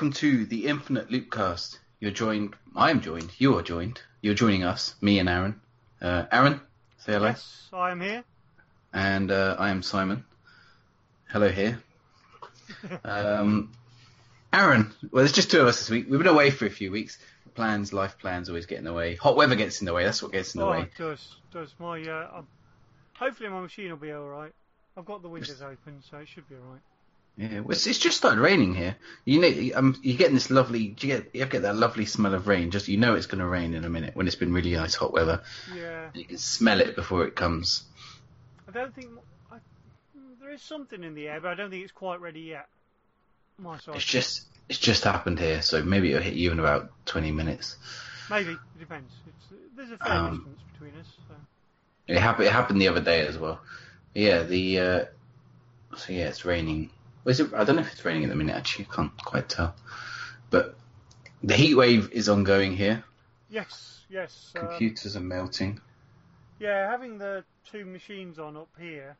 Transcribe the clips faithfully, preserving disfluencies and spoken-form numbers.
welcome to the Infinite Loopcast. You're joined, I am joined, you are joined, you're joining us, me and Aaron. Uh, Aaron, say hello. Yes, I am here. And uh, I am Simon. Hello here. um, Aaron, well, there's just two of us this week. We've been away for a few weeks. Plans, life plans always get in the way. Hot weather gets in the way, that's what gets in the oh, way. it does, does. My, uh, um, hopefully my machine will be alright. I've got the windows open, so it should be alright. Yeah, well, it's, it's just started raining here. You know, um, you're getting this lovely. Do you get you get that lovely smell of rain? Just you know it's going to rain in a minute when it's been really nice hot weather. Yeah. And you can smell it before it comes. I don't think I, there is something in the air, but I don't think it's quite ready yet. My side. It's just it's just happened here, so maybe it'll hit you in about twenty minutes. Maybe it depends. It's, there's a fair Um, distance between us. So. It happened. It happened the other day as well. Yeah. The uh, so yeah, it's raining. Is it, I don't know if it's raining at the minute. Actually, I can't quite tell. But the heat wave is ongoing here. Yes, yes. Um, Computers are melting. yeah, having the two machines on up here,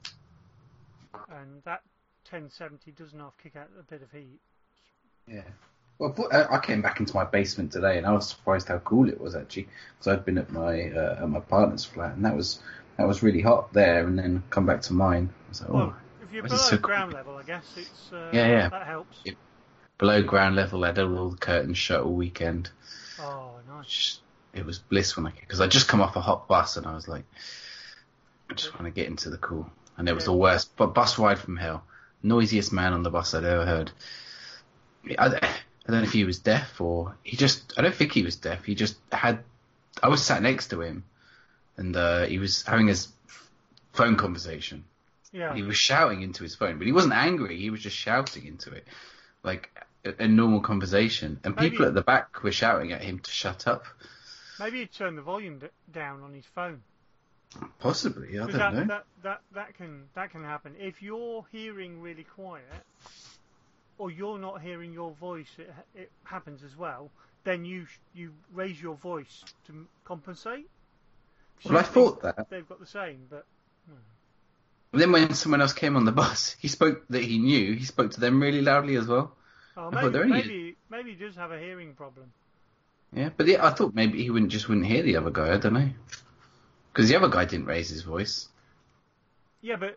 and that ten seventy does enough kick out a bit of heat. Yeah. Well, I I came back into my basement today, and I was surprised how cool it was actually, because I'd been at my uh, at my partner's flat, and that was that was really hot there, and then come back to mine. I was like, oh. Well, if you're Why is below it so ground cool? level, I guess it's uh, Yeah, yeah. that helps. It- Below ground level, I had all the curtains shut all weekend. Oh, nice. Just- It was bliss when I because I just come off a hot bus, and I was like, I just want to get into the cool. And it was Yeah. the worst, but bus ride from hell. Noisiest man on the bus I'd ever heard. I, I don't know if he was deaf or he just. I don't think he was deaf. He just had. I was sat next to him, and uh, he was having his phone conversation. Yeah. He was shouting into his phone, but he wasn't angry. He was just shouting into it, like a, a normal conversation. And Maybe- people at the back were shouting at him to shut up. Maybe he'd turn the volume d- down on his phone. Possibly, I 'Cause don't that, know. that, that, that can that can happen. If you're hearing really quiet, or you're not hearing your voice, it, it happens as well. Then you sh- you raise your voice to m- compensate. Well, I Some thought things that. they've got the same, but And then when someone else came on the bus, he spoke that he knew. He spoke to them really loudly as well. oh, I thought maybe they're only- maybe maybe he does have a hearing problem. Yeah, but yeah, I thought maybe he wouldn't just wouldn't hear the other guy. I don't know, because the other guy didn't raise his voice. Yeah, but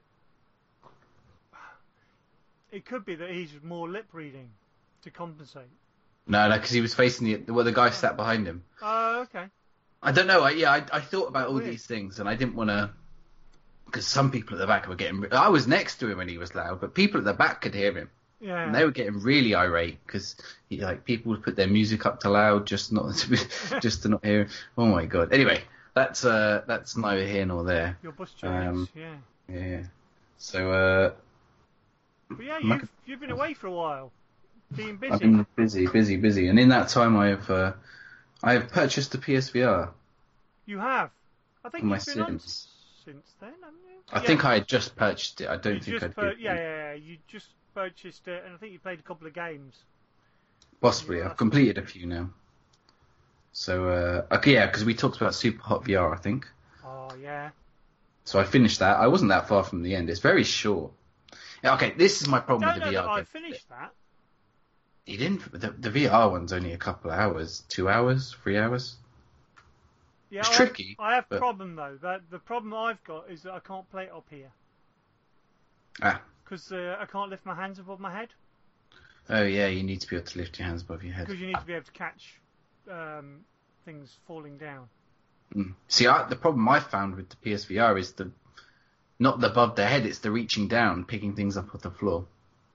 it could be that he's more lip reading to compensate. No, no, because he was facing the well, the guy sat behind him. Oh, okay. I don't know. I, yeah, I, I thought about all Weird. these things, and I didn't want to, because some people at the back were getting. I was next to him when he was loud, but people at the back could hear him, Yeah. and they were getting really irate because like people would put their music up to loud just not to be, just to not hear him. Oh my god. Anyway, that's uh that's neither here nor there. Your bus journeys, Um, yeah. Yeah. So uh, But yeah, my- you've you've been away for a while, being busy. I've been busy, busy, busy, and in that time I have uh, I have purchased the P S V R. You have. I think For my you've been on sins. since then, haven't you? I Yeah. think I had just purchased it. I don't You think just I'd pur- given yeah, it. yeah, yeah. You just purchased it, and I think you played a couple of games. Possibly. Yeah, I've that's completed a few now. So, uh, okay, yeah, because we talked about Super Hot V R, I think. Oh yeah. So I finished that. I wasn't that far from the end. It's very short. Yeah, okay, this is my problem Don't with know the that V R. I game. finished that. You didn't. The, the V R one's only a couple of hours, two hours, three hours. Yeah, It's I, tricky, I have a but- problem though. That the problem I've got is that I can't play it up here Ah. because uh, I can't lift my hands above my head Oh yeah, you need to be able to lift your hands above your head. because you need to be able to catch um, things falling down. Mm. See, I, the problem I found with the P S V R is the not the above the head; it's the reaching down, picking things up off the floor.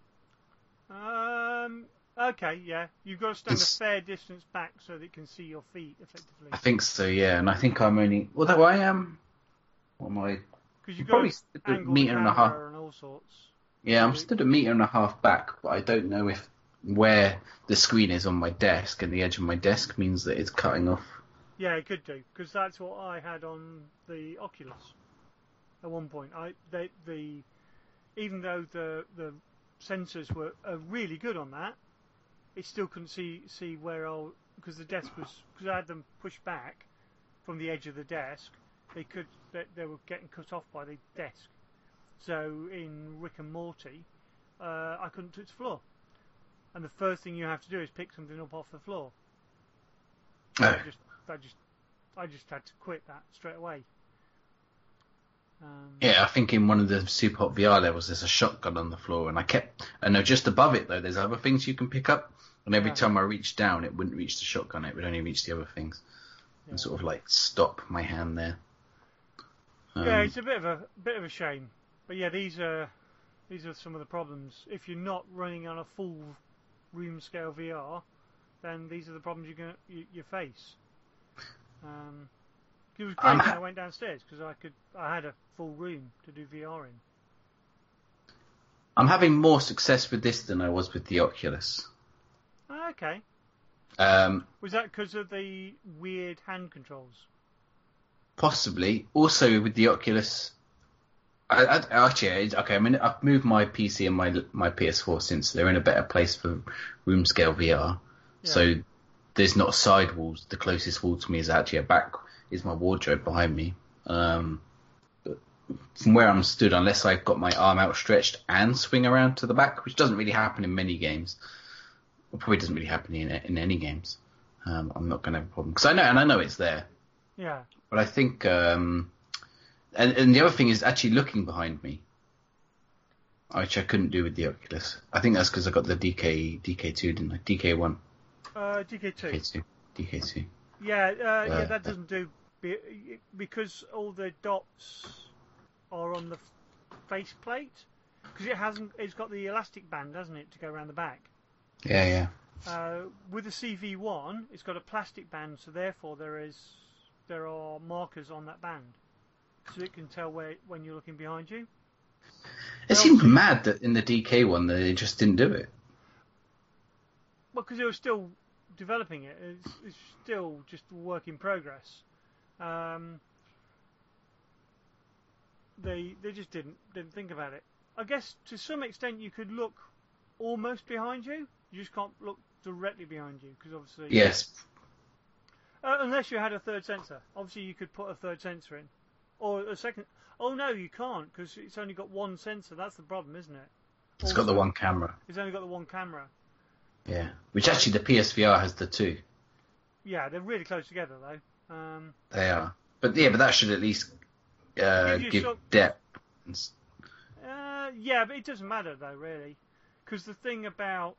Um. Okay. Yeah. You've got to stand It's- a fair distance back so that you can see your feet effectively. I think so, yeah. And I think I'm only although I am. What am I? Because you've Probably got stood to a angle meter the and a half. camera and all sorts. Yeah, I'm So- stood a meter and a half back, but I don't know if where the screen is on my desk and the edge of my desk means that it's cutting off. Yeah, it could do because that's what I had on the Oculus at one point. I they, the even though the the sensors were are really good on that, it still couldn't see see where I because the desk was because I had them pushed back from the edge of the desk. They could they, they were getting cut off by the desk. So in Rick and Morty, uh, I couldn't touch the floor. and the first thing you have to do is pick something up off the floor. Oh. I just, I just, I just had to quit that straight away. Um, Yeah, I think in one of the Super Hot V R levels, there's a shotgun on the floor, and I kept, and no, just above it though, there's other things you can pick up, and every Yeah. time I reached down, it wouldn't reach the shotgun; it would only reach the other things, yeah. and sort of like stop my hand there. Um, yeah, it's a bit of a bit of a shame, but yeah, these are these are some of the problems. If you're not running on a full room scale V R, then these are the problems you're gonna you, you face. Um, it was great Um, when I went downstairs because I could I had a full room to do V R in. I'm having more success with this than I was with the Oculus. Ah, okay, Um, was that because of the weird hand controls? Possibly. Also with the Oculus, I, I, actually, it's- okay. I mean, I've moved my P C and my my P S four since they're in a better place for room scale V R. Yeah. So there's not side walls. The closest wall to me is actually a back. Is my wardrobe behind me. Um, but from where I'm stood, unless I've got my arm outstretched and swing around to the back, which doesn't really happen in many games, or probably doesn't really happen in in any games, um, I'm not going to have a problem because I know and I know it's there. Yeah. But I think, um, and, and the other thing is actually looking behind me, which I couldn't do with the Oculus. I think that's because I got the D K D K two, didn't I? D K one, Uh, D K two. D K two, D K two. Yeah, uh, yeah, Uh, that doesn't do be- because all the dots are on the face plate because it hasn't. It's got the elastic band, hasn't it, to go around the back. Yeah, yeah. Uh, with the C V one, it's got a plastic band, so therefore there is there are markers on that band, so it can tell where when you're looking behind you. It seemed mad that in the D K one that they just didn't do it. Well, because they were still developing it. It's, it's still just a work in progress. Um, they they just didn't didn't think about it. I guess to some extent you could look almost behind you. You just can't look directly behind you because obviously. Yes. Uh, unless you had a third sensor. Obviously you could put a third sensor in, or a second. Oh no, you can't because it's only got one sensor. That's the problem, isn't it? It's got the Also, one camera. It's only got the one camera. Yeah. Which actually the P S V R has the two. Yeah, they're really close together though. Um, They are. But yeah, but that should at least uh, Give you give some- depth. Uh, yeah, but it doesn't matter though, really, because the thing about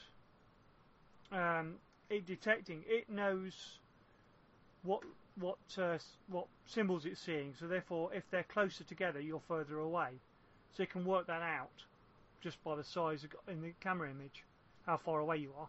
um, it detecting, it knows what what uh, what symbols it's seeing. So therefore, if they're closer together, you're further away. So it can work that out just by the size of, in the camera image, how far away you are.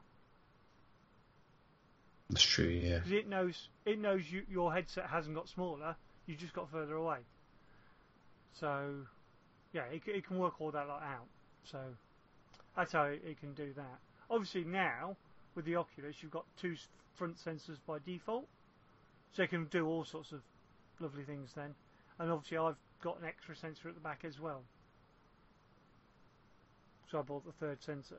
That's true. Yeah. Because it knows it knows you, your headset hasn't got smaller. You just got further away. So yeah, it, it can work all that lot out. So that's how it, it can do that. Obviously now with the Oculus, you've got two s- front sensors by default, so it can do all sorts of lovely things then. And obviously I've got an extra sensor at the back as well. So I bought the third sensor.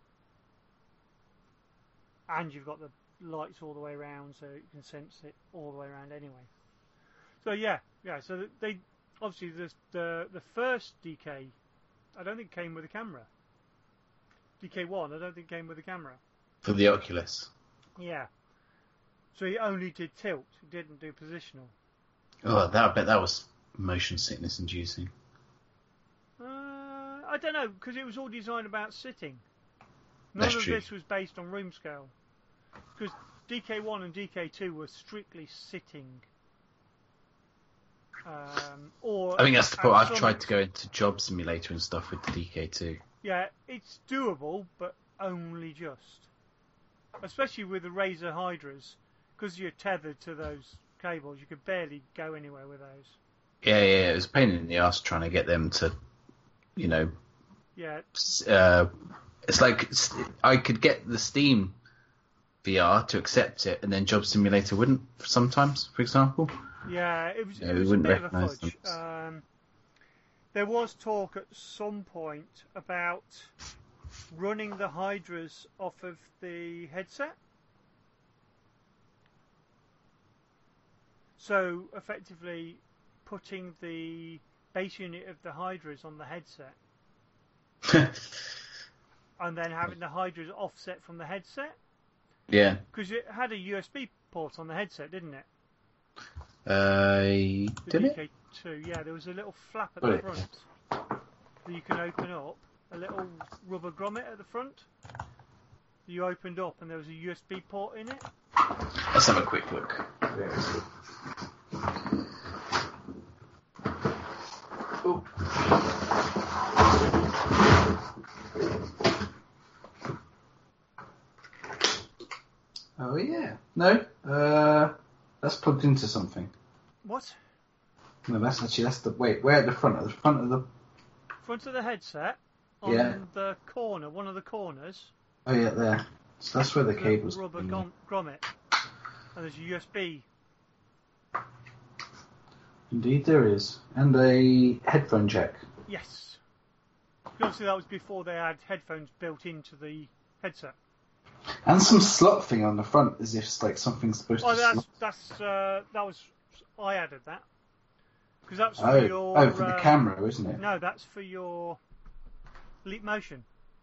And you've got the lights all the way around, so you can sense it all the way around anyway. So yeah, yeah. So they obviously the the the first D K, I don't think came with a camera. D K one, I don't think came with a camera. For the Oculus. Yeah. So it only did tilt. It didn't do positional. Oh, that I bet that was motion sickness inducing. Uh, I don't know because it was all designed about sitting. None That's of true. this was based on room scale. Because D K one and D K two were strictly sitting. Um, or I think that's the at point. I've some tried ex- to go into Job Simulator and stuff with the D K two. Yeah, it's doable, but only just. Especially with the Razer Hydras, because you're tethered to those cables, you could barely go anywhere with those. Yeah, yeah, it was a pain in the ass trying to get them to, you know, Yeah, s- uh, it's like s- I could get the Steam V R to accept it, and then Job Simulator wouldn't sometimes, for example. yeah, it was, Yeah, it we was a wouldn't bit of a recognise fudge. them. Um, there was talk at some point about running the Hydras off of the headset. So effectively putting the base unit of the Hydras on the headset. and then having the Hydras offset from the headset. Yeah. Because it had a U S B port on the headset, didn't it? Uh, The did D it? K two, yeah. There was a little flap at Got the it. front that you can open up. A little rubber grommet at the front. You opened up, and there was a U S B port in it. Let's have a quick look. Oh. Oh yeah. No. Uh, that's plugged into something. What? No, that's actually that's the wait. Where at the front? At the front of the. Front of the headset. On Yeah. the corner, one of the corners. Oh yeah, there. So that's where the there's a cable's. rubber in. gom- grommet. And there's a U S B. Indeed, there is, and a headphone jack. Yes. Obviously, that was before they had headphones built into the headset. And some slot thing on the front, as if it's like something's supposed Oh, to. that's slot. that's uh, that was I added that because that's for Oh, your. oh, for the uh, camera, isn't it? No, that's for your Leap Motion.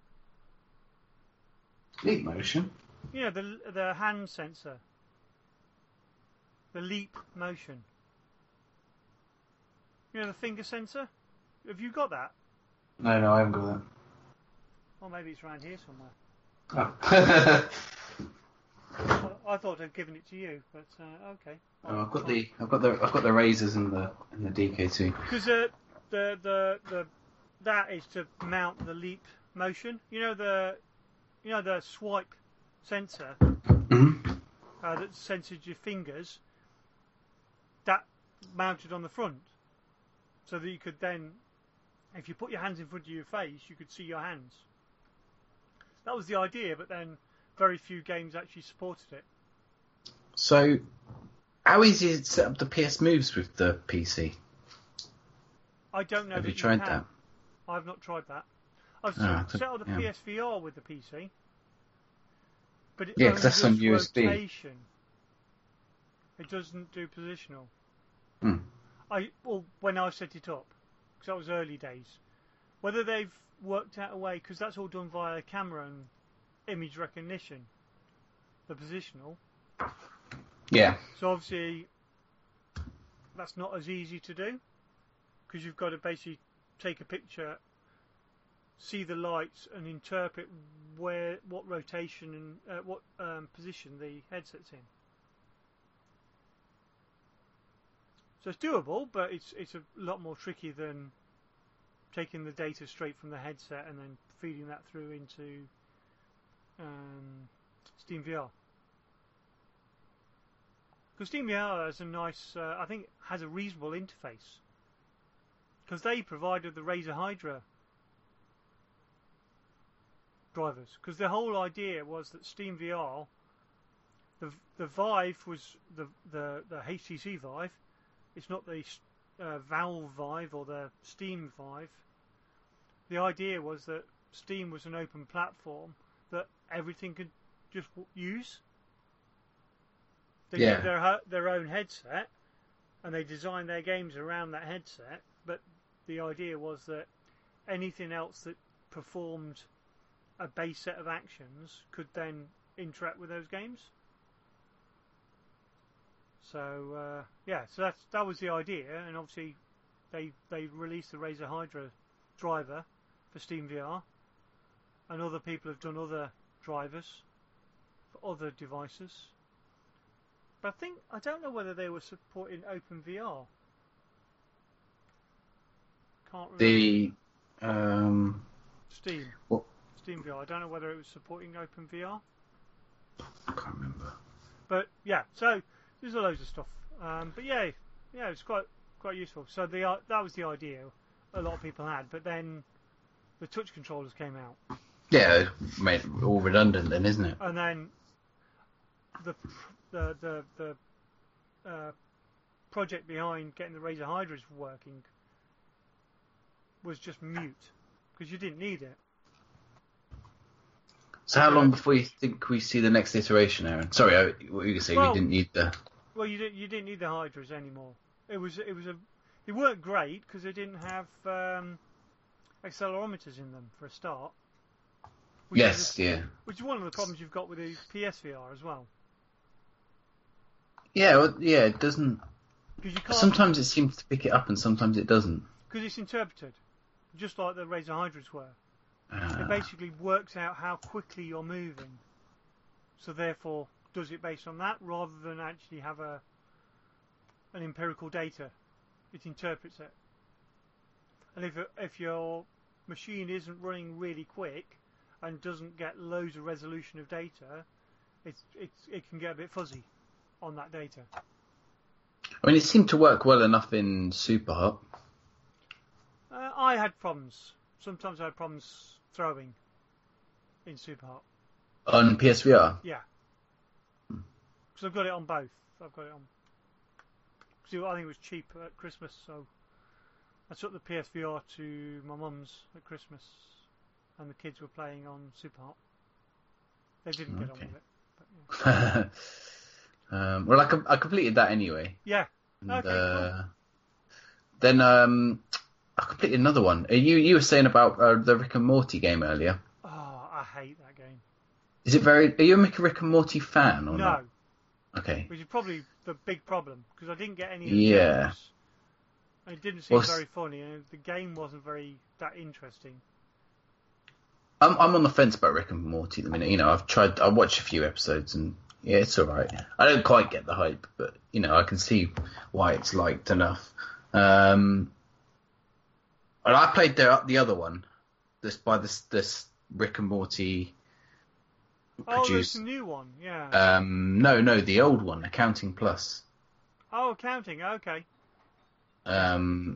Leap motion. You know, the the hand sensor. The Leap Motion. You know, the finger sensor. Have you got that? No, no, I haven't got that. Or maybe it's around here somewhere. Oh. Well, I thought I'd given it to you, but uh, okay. Oh, I've got the, I've got the, I've got the razors and the, and the D K two. Because uh, the the the that is to mount the Leap Motion. You know the, you know the swipe sensor Mm-hmm. uh, that senses your fingers. That mounted on the front, so that you could then, if you put your hands in front of your face, you could see your hands. That was the idea, but then very few games actually supported it. So, how easy is it to set up the P S moves with the P C? I don't know. Have that you tried can. that? I've not tried that. I've Ah, set up the yeah. P S V R with the P C, but it Yeah, only 'cause that's on does U S B. rotation. It doesn't do positional. Hmm. I well when I set it up, because that was early days. Whether they've worked out a way, because that's all done via camera and image recognition, the positional. Yeah. So obviously, that's not as easy to do, because you've got to basically take a picture, see the lights, and interpret where, what rotation and uh, what um, position the headset's in. So it's doable, but it's it's a lot more tricky than taking the data straight from the headset and then feeding that through into um, SteamVR. Because SteamVR has a nice, uh, I think, has a reasonable interface. Because they provided the Razer Hydra drivers. Because the whole idea was that SteamVR, the the Vive was the the the H T C Vive. It's not the uh, Valve Vive or the Steam Vive. The idea was that Steam was an open platform that everything could just w- use. They Yeah. did their ho- their own headset, and they designed their games around that headset. But the idea was that anything else that performed a base set of actions could then interact with those games. So uh, yeah, so that's that was the idea, and obviously they they released the Razer Hydra driver for SteamVR, and other people have done other drivers for other devices. But I think I don't know whether they were supporting OpenVR. Can't remember. The um. Steam. What? SteamVR. I don't know whether it was supporting OpenVR. I can't remember. But yeah, so there's a loads of stuff. Um, but yeah, yeah, it's quite quite useful. So the uh, that was the idea a lot of people had, but then the touch controllers came out, Yeah, made it all redundant then, isn't it? and then the the the, the uh, project behind getting the Razer Hydras working was just mute because you didn't need it. So how long before you think we see the next iteration, Aaron? Sorry, I, what were you going to say? Well- we didn't need the... Well, you didn't you didn't need the Hydras anymore. It was it was a they weren't great because they didn't have um, accelerometers in them for a start, Which yes, is a, yeah. Which is one of the problems you've got with the P S V R as well. Yeah, well, yeah, it doesn't... You can't, sometimes it seems to pick it up and sometimes it doesn't. Because it's interpreted, just like the Razer Hydras were. Uh, It basically works out how quickly you're moving. So therefore, does it based on that rather than actually have a an empirical data. It interprets it. And if if your machine isn't running really quick and doesn't get loads of resolution of data, it's it's it can get a bit fuzzy on that data. I mean, it seemed to work well enough in Super Hot. Uh, I had problems. Sometimes I had problems throwing in Super Hot. On P S V R? Yeah. Because I've got it on both. I've got it on. Because I think it was cheap at Christmas, so I took the P S V R to my mum's at Christmas, and the kids were playing on Super Hot. They didn't get Okay. on with it. But, yeah. um, well, I, com- I completed that anyway. Yeah. And, Okay, uh, cool. Then um, I completed another one. Uh, You you were saying about uh, the Rick and Morty game earlier. Oh, I hate that game. Is it very? Are you a Rick and Morty fan or No, not? Okay. which is probably the big problem because I didn't get any of the Yeah. jokes. And it didn't seem Well, s- very funny, and the game wasn't very that interesting. I'm I'm on the fence about Rick and Morty at the minute. You know, I've tried. I watched a few episodes and yeah, it's all right. I don't quite get the hype, but you know, I can see why it's liked enough. Um, and I played the the other one, this by this this Rick and Morty Oh, there's produced. a new one, yeah. Um, no, no, the old one, Accounting Plus. oh, accounting, okay. Um,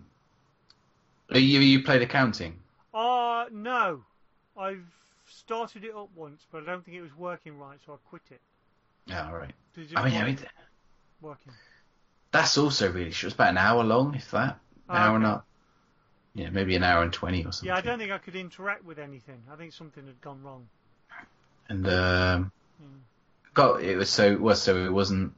you you played Accounting? Uh, no. I've started it up once, but I don't think it was working right, so I quit it. Yeah, all right. Did you I mean, I want mean, it working? that's also really short. It's about an hour long, if that. An hour and Okay. a Yeah, maybe an hour and twenty or something. Yeah, I don't think I could interact with anything. I think something had gone wrong. And um, Mm. got it was so well, so it wasn't.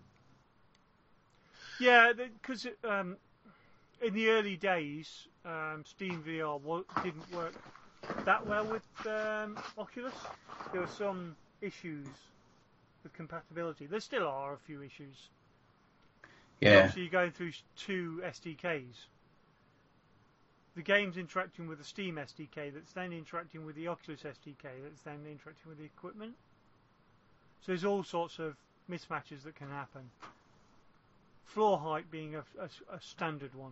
Yeah, because um, in the early days, um, Steam V R wa- didn't work that well with um, Oculus. There were some issues with compatibility. There still are a few issues. Yeah, Obviously, you're going through two S D Ks. The game's interacting with the Steam S D K that's then interacting with the Oculus S D K that's then interacting with the equipment. So there's all sorts of mismatches that can happen. Floor height being a, a, a standard one.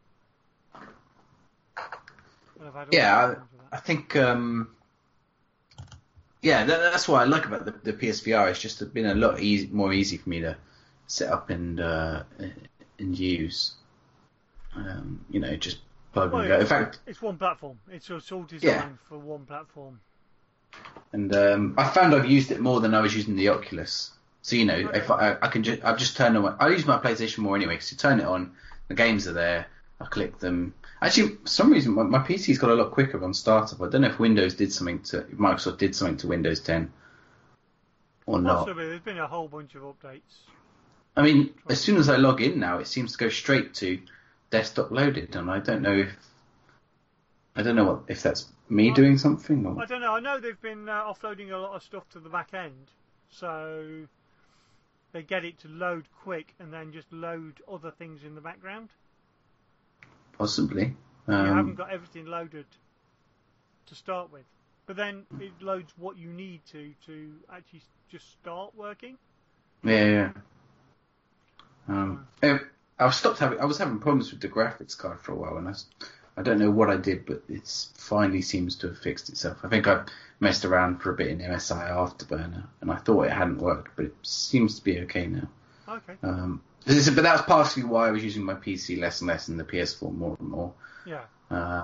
And I've had all yeah. sorts I, of problems with I that. think. Um, yeah, that, that's what I like about the, the P S V R. It's just been a lot easy, more easy for me to set up and uh, and use. Um, you know, just plug Well, and go. In it's, fact, it's one platform. It's, it's all designed Yeah. for one platform. and um, I found I've used it more than I was using the Oculus. So you know, Okay. if I, I can just I've just turned on. I use my PlayStation more anyway because you turn it on, the games are there. I click them. Actually, for some reason my, my P C's got a lot quicker on startup. I don't know if Windows did something to if Microsoft did something to Windows ten or not. Possibly, there's been a whole bunch of updates. I mean, as soon as I log in now, it seems to go straight to desktop loaded, and I don't know if I don't know what if that's me I- doing something or I don't know. I know they've been uh, offloading a lot of stuff to the back end, so they get it to load quick and then just load other things in the background. possibly. You haven't Um, got everything loaded to start with, but then it loads what you need to to actually just start working. yeah, yeah. Um, eh, I've stopped having. I was having problems with the graphics card for a while, and I, s- I don't know what I did, but it finally seems to have fixed itself. I think I messed around for a bit in M S I Afterburner, and I thought it hadn't worked, but it seems to be okay now. Okay. Um, this is- but that's partially why I was using my P C less and less and the P S four more and more. Yeah. Uh,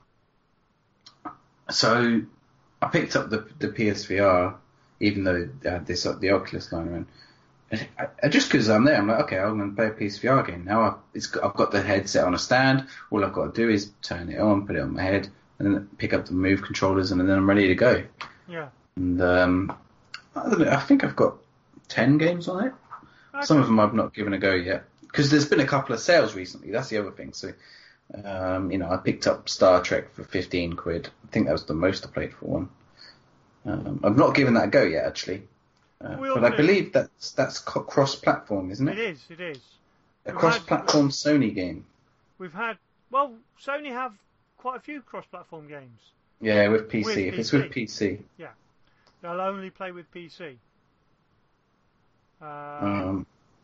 so I picked up the the P S V R, even though they had this the Oculus line around. I, I, just because I'm there, I'm like, okay, I'm going to play a P S V R game now. I've, it's, got- I've got the headset on a stand. All I've got to do is turn it on, put it on my head, and then pick up the Move controllers, and then I'm ready to go. Yeah. And um, I don't know. I think I've got ten games on it. Okay. Some of them I've not given a go yet because there's been a couple of sales recently. That's the other thing. So, um, you know, I picked up Star Trek for fifteen quid. I think that was the most I played for one. Um, I've not given that a go yet, actually. Uh, but I do. believe that's that's co- cross-platform, isn't it? It is. It is. A We've cross-platform had, Sony game. We've had well, Sony have quite a few cross-platform games. Yeah, with P C. With if P C. it's with P C. Yeah, they'll only play with P C. Um, Um,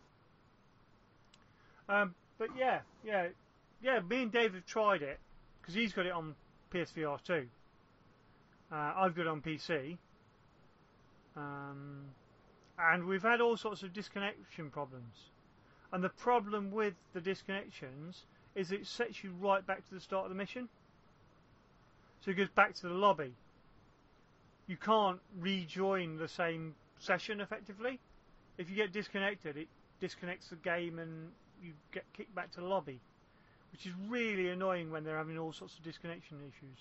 um, but yeah, yeah, yeah. Me and Dave have tried it because he's got it on P S V R too. Uh, I've got it on P C. Um, and we've had all sorts of disconnection problems. And the problem with the disconnections is it sets you right back to the start of the mission. So it goes back to the lobby. You can't rejoin the same session effectively. If you get disconnected, it disconnects the game and you get kicked back to the lobby, which is really annoying when they're having all sorts of disconnection issues.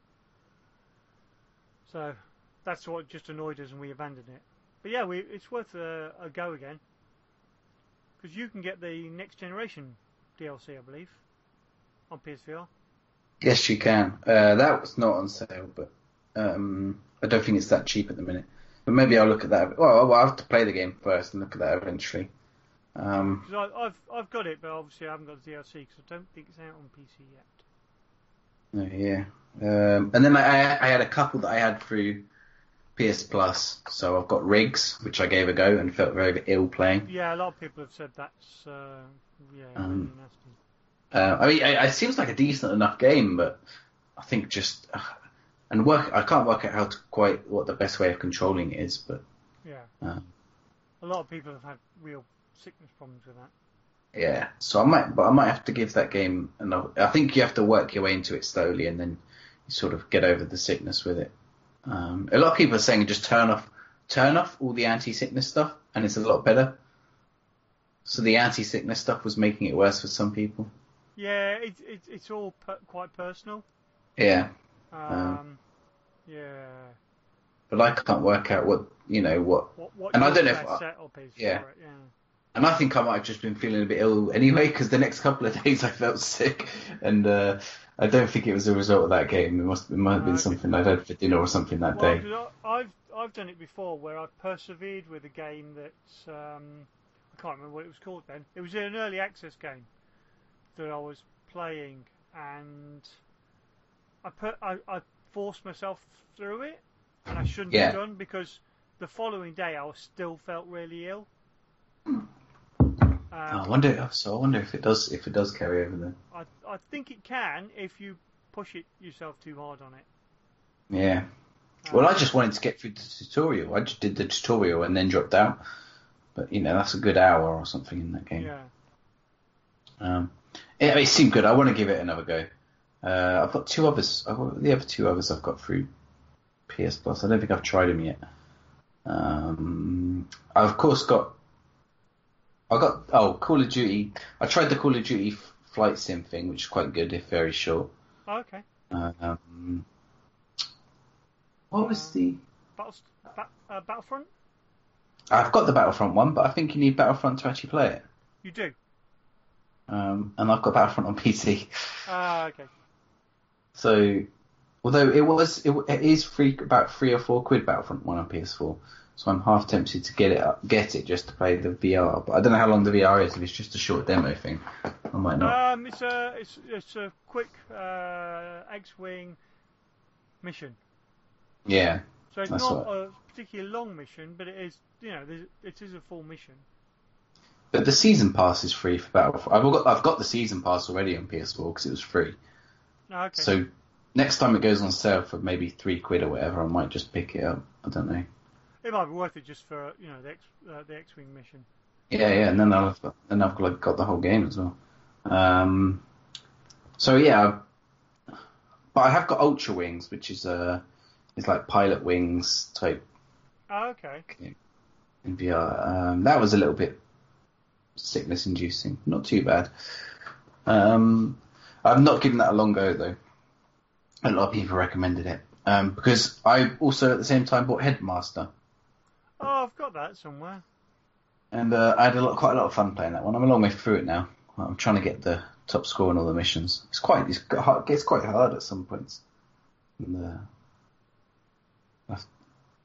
So that's what just annoyed us and we abandoned it. But yeah, we, it's worth a, a go again. Because you can get the next generation D L C, I believe, on P S V R. yes, you can. Uh, that was not on sale, but um, I don't think it's that cheap at the minute. But maybe I'll look at that. Well, I'll have to play the game first and look at that eventually. Um, Because I've I've got it, but obviously I haven't got the D L C because I don't think it's out on P C yet. oh, yeah. Um, and then I, I had a couple that I had through P S Plus. So I've got Riggs, which I gave a go and felt very ill playing. Yeah, a lot of people have said that's uh, yeah Um, really nasty. Uh, I mean, it, it seems like a decent enough game, but I think just uh, and work. I can't work out how to quite what the best way of controlling it is, but Yeah, uh, a lot of people have had real sickness problems with that. yeah. So I might, but I might have to give that game another. I think you have to work your way into it slowly, and then you sort of get over the sickness with it. Um, a lot of people are saying just turn off, turn off all the anti-sickness stuff, and it's a lot better. So the anti-sickness stuff was making it worse for some people. Yeah, it, it, it's all per, quite personal. Yeah. Um, Um, yeah. But I can't work out what you know what. What, what And I your don't know if best I- setup is yeah. for it, yeah. And I think I might have just been feeling a bit ill anyway, because the next couple of days I felt sick, and uh, I don't think it was a result of that game. It must, it might have been Okay. something I'd had for dinner or something that Well, day. 'cause I- I've I've done it before where I've persevered with a game that um, I can't remember what it was called then. It was an early access game that I was playing, and I put I, I forced myself through it, and I shouldn't Yeah. have done because the following day I was still felt really ill. Um, Oh, I wonder. So I wonder if it does if it does carry over then. I I think it can if you push it yourself too hard on it. Yeah. Well, I just wanted to get through the tutorial. I just did the tutorial and then dropped out. But you know, that's a good hour or something in that game. Yeah. Um, it, it seemed good. I want to give it another go. Uh, I've got two others. I've got, the other two others I've got through P S Plus. I don't think I've tried them yet. Um, I've of course got. I got oh Call of Duty. I tried the Call of Duty f- flight sim thing, which is quite good if very short. Oh, okay. Um, what was the? Battle, ba- uh, Battlefront. I've got the Battlefront one, but I think you need Battlefront to actually play it. You do. Um, and I've got Battlefront on P C. Ah, okay. So, although it was, it, it is free, about three or four quid Battlefront one on P S four. So I'm half tempted to get it, up, get it just to play the V R. But I don't know how long the V R is. If it's just a short demo thing, I might not. Um, it's a it's it's a quick uh, X-wing mission. Yeah, So it's That's not what- a particularly long mission, but it is you know there's- it is a full mission. but the season pass is free for Battlefront. I've got, I've got the season pass already on P S four because it was free. Ah, okay. So next time it goes on sale for maybe three quid or whatever, I might just pick it up. I don't know. It might be worth it just for you know the X uh, the X-wing mission. Yeah, yeah, and then I've got, then I've got, got the whole game as well. Um, so yeah, but I have got Ultra Wings, which is uh, is like pilot wings type Ah, okay. in V R. Um, that was a little bit sickness inducing, not too bad. Um, I've not given that a long go though. A lot of people recommended it um, because I also at the same time bought Headmaster. Oh, I've got that somewhere. And uh, I had a lot, quite a lot of fun playing that one. I'm a long way through it now. I'm trying to get the top score on all the missions. It's quite, it's got hard, it gets quite hard at some points. And, uh,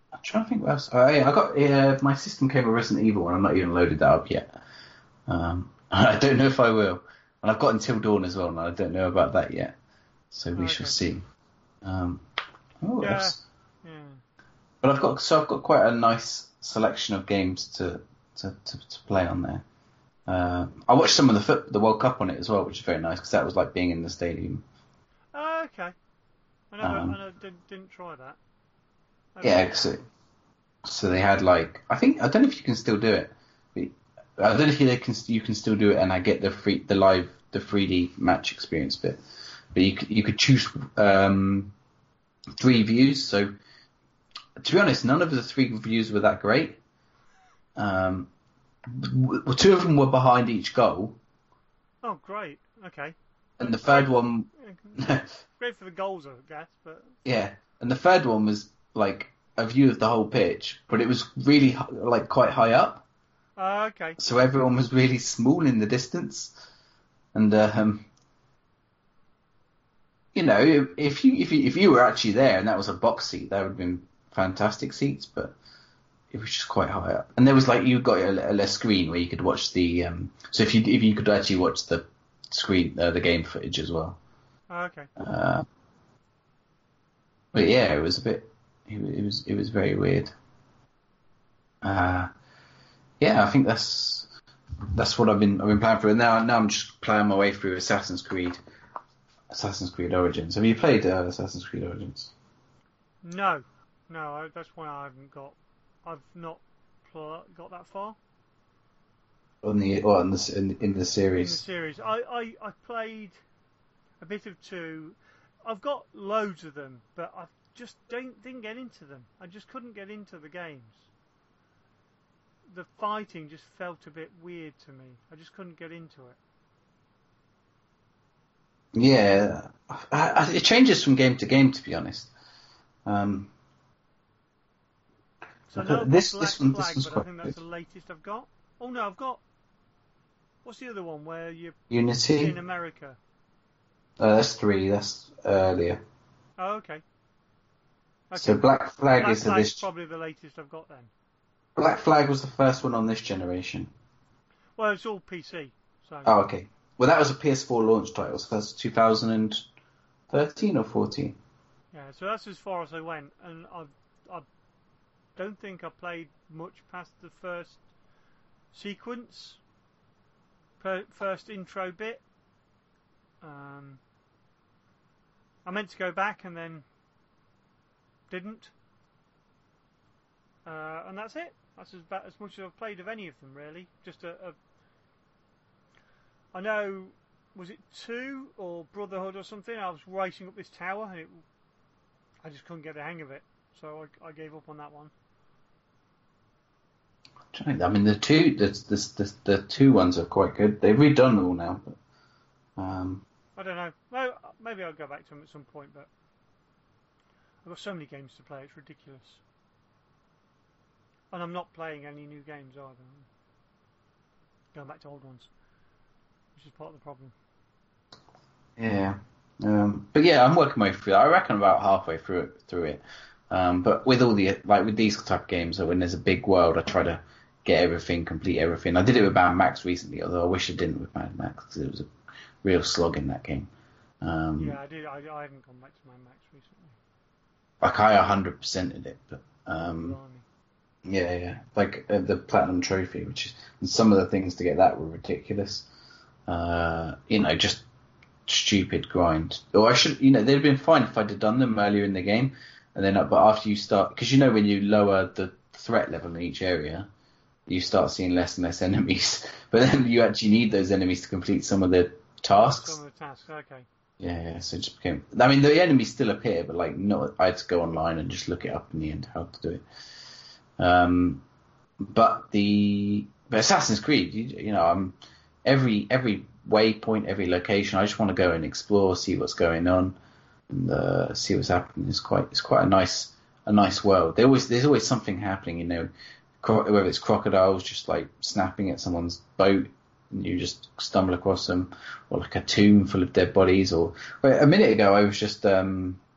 I'm trying to think what else. I, I got uh, my system came with Resident Evil, and I'm not even loaded that up yet. Um, I don't know if I will. And I've got Until Dawn as well, and I don't know about that yet. So we Okay. shall see. Um, oh, Yeah. else? Yeah. But I've got so I've got quite a nice selection of games to to, to, to play on there. Uh, I watched some of the foot, the World Cup on it as well, which is very nice because that was like being in the stadium. Oh, okay. I never, Um, I never didn't, didn't try that. I Yeah, don't- 'cause it, so they had like I think I don't know if you can still do it. But I don't know if you can you can still do it, and I get the free the live the three D match experience bit. But you could, you could choose um, three views. So to be honest, none of the three views were that great. Um, w- two of them were behind each goal, Oh, great. Okay. and the third one, Great for the goals, I guess, but yeah, and the third one was like a view of the whole pitch, but it was really hi- like quite high up. uh, okay. So everyone was really small in the distance, and um, you know, if you if you if you were actually there and that was a box seat, that would have been fantastic seats. But it was just quite high up, and there was like you got a, a screen where you could watch the. Um, so if you if you could actually watch the screen, uh, the game footage as well. Oh, okay. Uh, but yeah, it was a bit. It, was- it was it was very weird. Uh, yeah, I think that's that's what I've been I've been playing through. And now now I'm just playing my way through Assassin's Creed. Assassin's Creed Origins. Have you played uh, Assassin's Creed Origins? No, no. I, that's why I haven't got. I've not pl- got that far On the or in the in, in the in the series? series. I, I, I played a bit of two. I've got loads of them, but I just didn't didn't get into them. I just couldn't get into the games. The fighting just felt a bit weird to me. I just couldn't get into it. Yeah, I, I, it changes from game to game, to be honest. Um, So Okay, now I've this- got this Black one- this Flag, one's but I quite think that's good. the latest I've got. Oh no, I've got. What's the other one where you're Unity. in America? Uh, that's three. That's earlier. Oh, okay. Okay. So Black Flag Black is the Flag's this. probably the latest I've got then. Black Flag was the first one on this generation. Well, it's all P C. So. Oh, okay. Well, that was a P S four launch title. So that's two thousand thirteen or fourteen. Yeah, so that's as far as I went, and I, I don't think I played much past the first sequence, per, first intro bit. Um, I meant to go back and then didn't, uh, and that's it. That's as, about as much as I've played of any of them, really. Just a, a I know, was it two or Brotherhood or something? I was racing up this tower and it. I just couldn't get the hang of it, so I, I gave up on that one. I mean, the two the, the the the two ones are quite good. They've redone them all now. But, um, I don't know. No, maybe I'll go back to them at some point, but I've got so many games to play, it's ridiculous. And I'm not playing any new games either. Going back to old ones, which is part of the problem. yeah. Um, but yeah, I'm working my way through it. I reckon about halfway through it. Through it. Um, but with all the like with these type of games, so when there's a big world, I try to get everything, complete everything. I did it with Mad Max recently, although I wish I didn't with Mad Max because it was a real slog in that game. Um, Yeah, I did. I, I haven't gone back to Mad Max recently. Like I one hundred percented it, but um, Blimey. yeah, yeah, like uh, the platinum trophy, which is and some of the things to get that were ridiculous. Uh, you know, just stupid grind. Or I should, you know, they'd have been fine if I'd have done them earlier in the game, and then, but after you start, because you know when you lower the threat level in each area, you start seeing less and less enemies. But then you actually need those enemies to complete some of the tasks. Some of the tasks, okay. Yeah, yeah, so it just became. I mean, the enemies still appear, but like, no, I had to go online and just look it up in the end how to do it. Um, but the but Assassin's Creed, you, you know, I'm every every waypoint, every location. I just want to go and explore, see what's going on, and uh, see what's happening. It's quite it's quite a nice a nice world. There always there's always something happening, you know, cro- whether it's crocodiles just like snapping at someone's boat. And you just stumble across them, or like a tomb full of dead bodies. Or well, a minute ago, I was just um,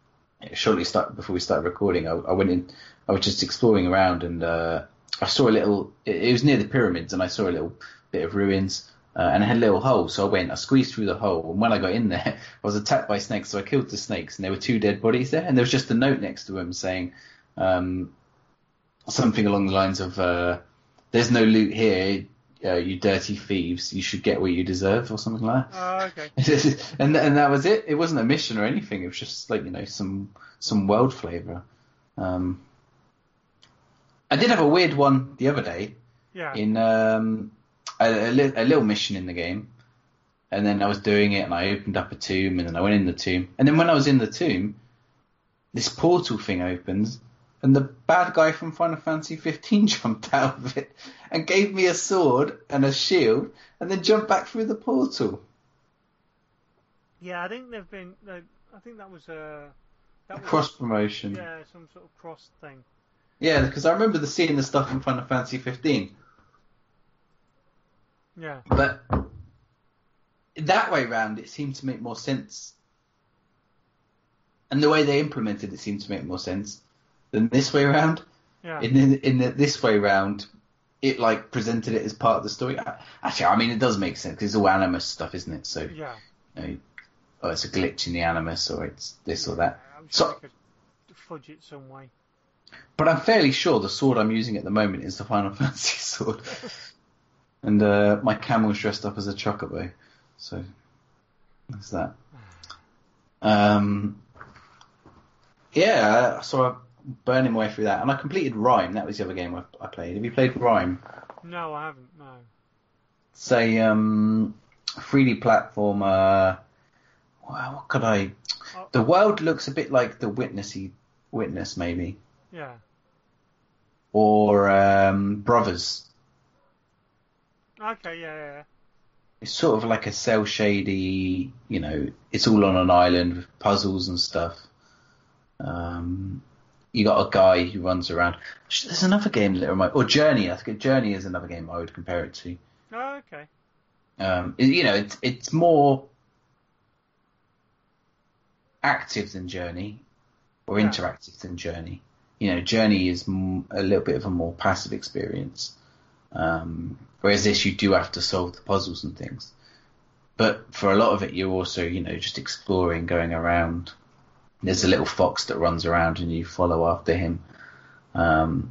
shortly start before we started recording, I, I went in. I was just exploring around, and uh, I saw a little. It, it was near the pyramids, and I saw a little bit of ruins, uh, and it had a little hole. So I went. I squeezed through the hole, and when I got in there, I was attacked by snakes. So I killed the snakes, and there were two dead bodies there, and there was just a note next to them saying um, something along the lines of, uh, "There's no loot here. Uh, you dirty thieves, you should get what you deserve," or something like that. Oh, okay. and and that was it. It wasn't a mission or anything. It was just like, you know, some some world flavour. Um, I did have a weird one the other day. Yeah. In um, a, a, li- a little mission in the game, and then I was doing it, and I opened up a tomb, and then I went in the tomb, and then when I was in the tomb, this portal thing opens. And the bad guy from Final Fantasy fifteen jumped out of it and gave me a sword and a shield, and then jumped back through the portal. Yeah, I think they've been. They, I think that was a that was, cross promotion. Yeah, some sort of cross thing. Yeah, because I remember the seeing the stuff in Final Fantasy fifteen. Yeah. But that way round, it seemed to make more sense, and the way they implemented it seemed to make more sense than this way around. Yeah. In in, in the, this way round, it like presented it as part of the story. Actually, I mean, it does make sense because it's all Animus stuff, isn't it? So, Yeah. you know, oh, it's a glitch in the Animus, or it's this or that. I'm So- sure they could fudge it some way. But I'm fairly sure the sword I'm using at the moment is the Final Fantasy sword, and uh, my camel's dressed up as a chocobo. So that's that. Um, yeah, so I burning my way through that, and I completed Rime. That was the other game I, I played. Have you played Rime? No, I haven't. No. It's a um, three D platformer. Wow, what could I? Oh. The world looks a bit like the Witnessy Witness, maybe, Yeah. or um, Brothers. Okay. Yeah. Yeah. yeah. It's sort of like a cell shady. You know, it's all on an island with puzzles and stuff. Um, you got a guy who runs around. There's another game that reminds, or Journey. I think Journey is another game I would compare it to. Oh, okay. Um, it- you know, it's it's more active than Journey, or Yeah. interactive than Journey. You know, Journey is m- a little bit of a more passive experience, um, whereas this you do have to solve the puzzles and things. But for a lot of it, you're also, you know, just exploring, going around. There's a little fox that runs around and you follow after him. Um,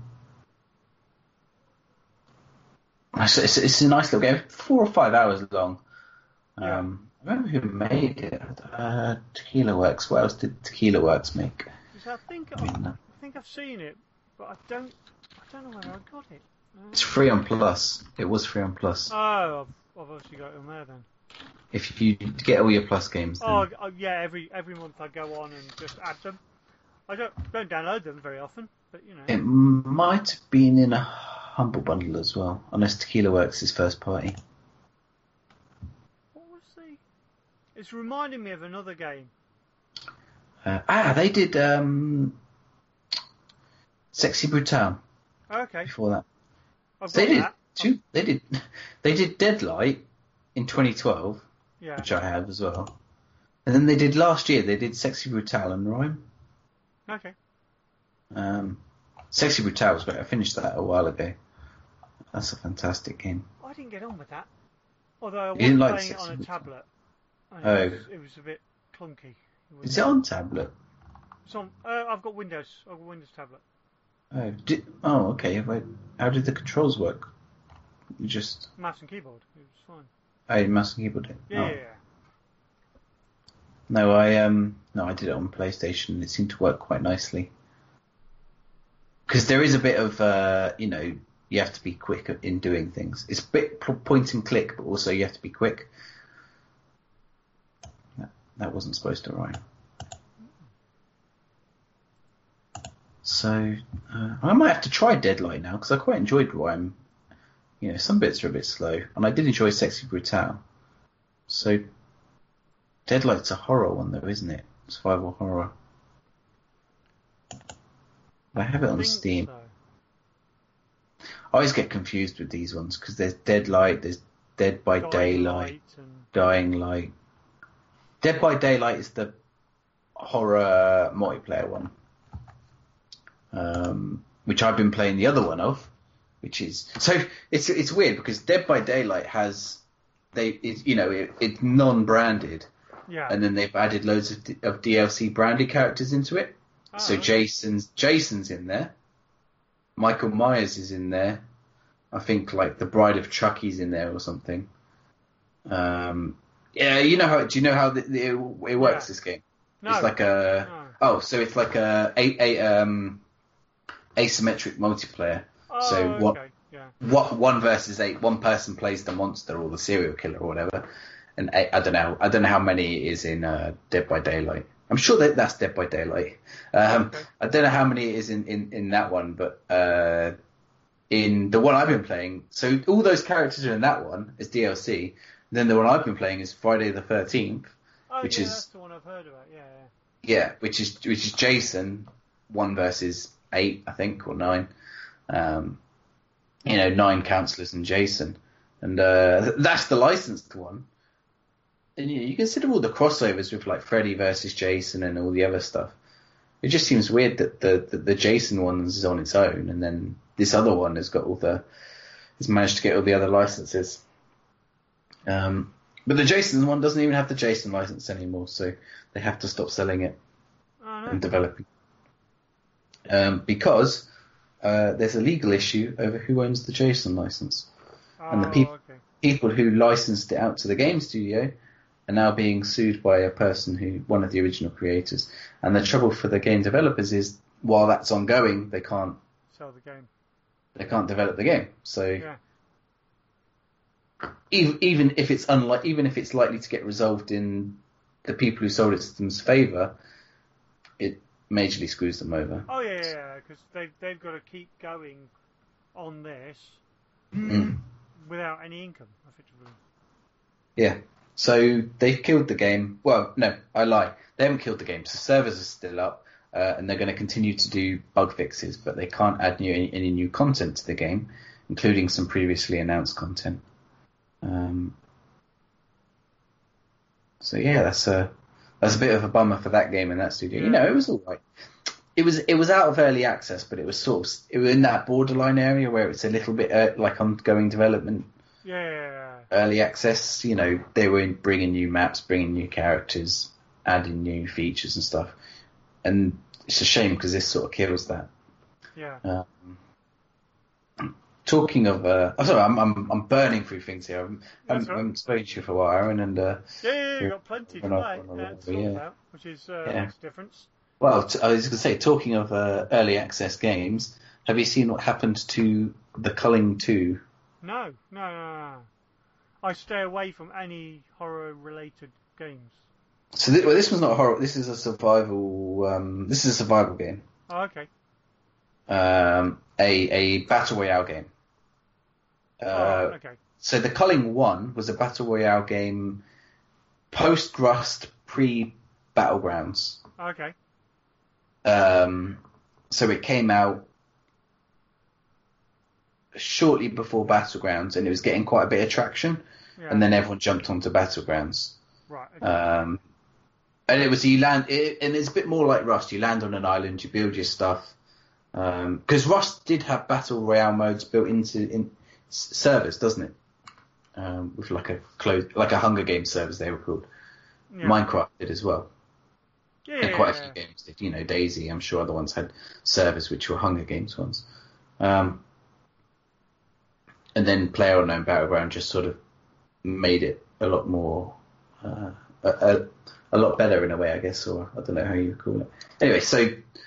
it's, it's, it's a nice little game, four or five hours long. Um, I remember who made it. Uh, Tequila Works. What else did Tequila Works make? 'Cause I think I I, mean, uh, I think I've seen it, but I don't. I don't know where I got it. Uh, it's free on Plus. It was free on Plus. Oh, I've, I've obviously got it on there then. If you get all your Plus games, then Oh, oh, yeah. Every every month I go on and just add them. I don't don't download them very often, but you know. it might have been in a Humble Bundle as well, unless Tequila Works is first party. What was the? It's reminding me of another game. Uh, ah, they did um, Sexy Brutal Okay, before that. I've They got did that. two. They did. They did Deadlight in twenty twelve, Yeah. which I have as well. And then they did last year. They did Sexy Brutal and Rime. Okay. Um, Sexy Brutal was better. I finished that a while ago. That's a fantastic game. I didn't get on with that. Although I was didn't like playing it on a Sexy tablet. And Oh. It was, it was a bit clunky. It was, Is it on tablet? it's on, uh, I've got Windows. I've got Windows tablet. Oh, did, oh, okay. Wait, how did the controls work? You just Mouse and keyboard. It was fine. oh, mouse and keyboard. It. Yeah, Oh. yeah, yeah. No, I um, no, I did it on PlayStation. And it seemed to work quite nicely. Because there is a bit of, uh, you know, you have to be quick in doing things. It's a bit point and click, but also you have to be quick. That, that wasn't supposed to rhyme. So uh, I might have to try Deadlight now because I quite enjoyed Rhyme. You know, some bits are a bit slow, and I did enjoy Sexy Brutal. So Deadlight's a horror one, though, isn't it? Survival horror. I have it I on think Steam. so. I always get confused with these ones because there's Deadlight, there's Dead by Dying Daylight, Light and Dying Light. Dead by Daylight is the horror multiplayer one, um, which I've been playing the other one of, which is so it's it's weird because Dead by Daylight has they it, you know it, it's non-branded, Yeah. and then they've added loads of, D- of D L C branded characters into it. Oh, so okay. Jason's Jason's in there, Michael Myers is in there. I think like the Bride of Chucky's in there or something. Um, yeah, you know how do you know how the, the, it works? Yeah. This game. No. It's like a No. oh, so it's like a, a, a um asymmetric multiplayer. Oh, so okay. what Yeah. what one versus eight, one person plays the monster or the serial killer or whatever, and eight, I don't know, I don't know how many it is in uh, Dead by Daylight. I'm sure that that's Dead by Daylight. Um, Okay. I don't know how many it is in, in, in that one, but uh, in the one I've been playing, so all those characters are in that one is D L C. Then the one I've been playing is Friday the thirteenth, Oh, which yeah, is that's the one I've heard about. Yeah, yeah. yeah, which is which is Jason one versus eight, I think, or nine. Um, you know, nine counselors and Jason, and uh, that's the licensed one. And you, you consider all the crossovers with like Freddy versus Jason and all the other stuff. It just seems weird that the the, the Jason one is on its own, and then this other one has got all the has managed to get all the other licenses. Um, but the Jason one doesn't even have the Jason license anymore, so they have to stop selling it Oh, no. and developing. Um, because uh, there's a legal issue over who owns the Jason license. and the Oh, peop- okay. people who licensed it out to the game studio are now being sued by a person who, one of the original creators. And the trouble for the game developers is, while that's ongoing, they can't Sell the game. they can't develop the game. So Yeah. even even if it's unlike, even if it's likely to get resolved in the people who sold it to them's favour, it majorly screws them over. Oh yeah, yeah, because they they've got to keep going on this Mm. without any income, effectively. Yeah. So they've killed the game. Well, no, I lie. They haven't killed the game. So servers are still up, uh, and they're going to continue to do bug fixes, but they can't add new, any, any new content to the game, including some previously announced content. Um, so yeah, that's a that's a bit of a bummer for that game and that studio. Yeah. You know, it was all right. It was it was out of early access, but it was sort of it was in that borderline area where it's a little bit uh, like ongoing development. Yeah, yeah, yeah. Early access, you know, they were bringing new maps, bringing new characters, adding new features and stuff. And it's a shame because this sort of kills that. Yeah. Um, talking of, uh, oh, sorry, I'm, I'm I'm burning through things here. I'm, That's I'm, all right. I'm spoken to you for a while, Aaron, and uh, Yeah, yeah, yeah, Yeah. you've got plenty to Run off play on a uh, little to bit, talk yeah. about, which is uh, Yeah. makes a difference. well, t- I was going to say, talking of uh, early access games, have you seen what happened to The Culling two? No, no, no, no. I stay away from any horror-related games. So th- well, this was not a horror. This is a survival. Um, this is a survival game. Oh, okay. Um, a a battle royale game. Uh, oh, okay. So the Culling one was a battle royale game, post Rust, pre Battlegrounds. Okay. Um, so it came out shortly before Battlegrounds, and it was getting quite a bit of traction. Yeah. And then everyone jumped onto Battlegrounds. Right. Okay. Um, and it was you land, it, and it's a bit more like Rust. You land on an island, you build your stuff. Because Rust did have battle royale modes built into in s- servers, doesn't it? Um, with like a close, like a Hunger Games servers, they were called. yeah. Minecraft did as well, Yeah, and yeah, quite a yeah. few games did. You know, Daisy. I'm sure other ones had servers which were Hunger Games ones. Um, and then PlayerUnknown Battleground just sort of made it a lot more, uh, a, a, a lot better in a way, I guess, or I don't know how you would call it. Anyway, so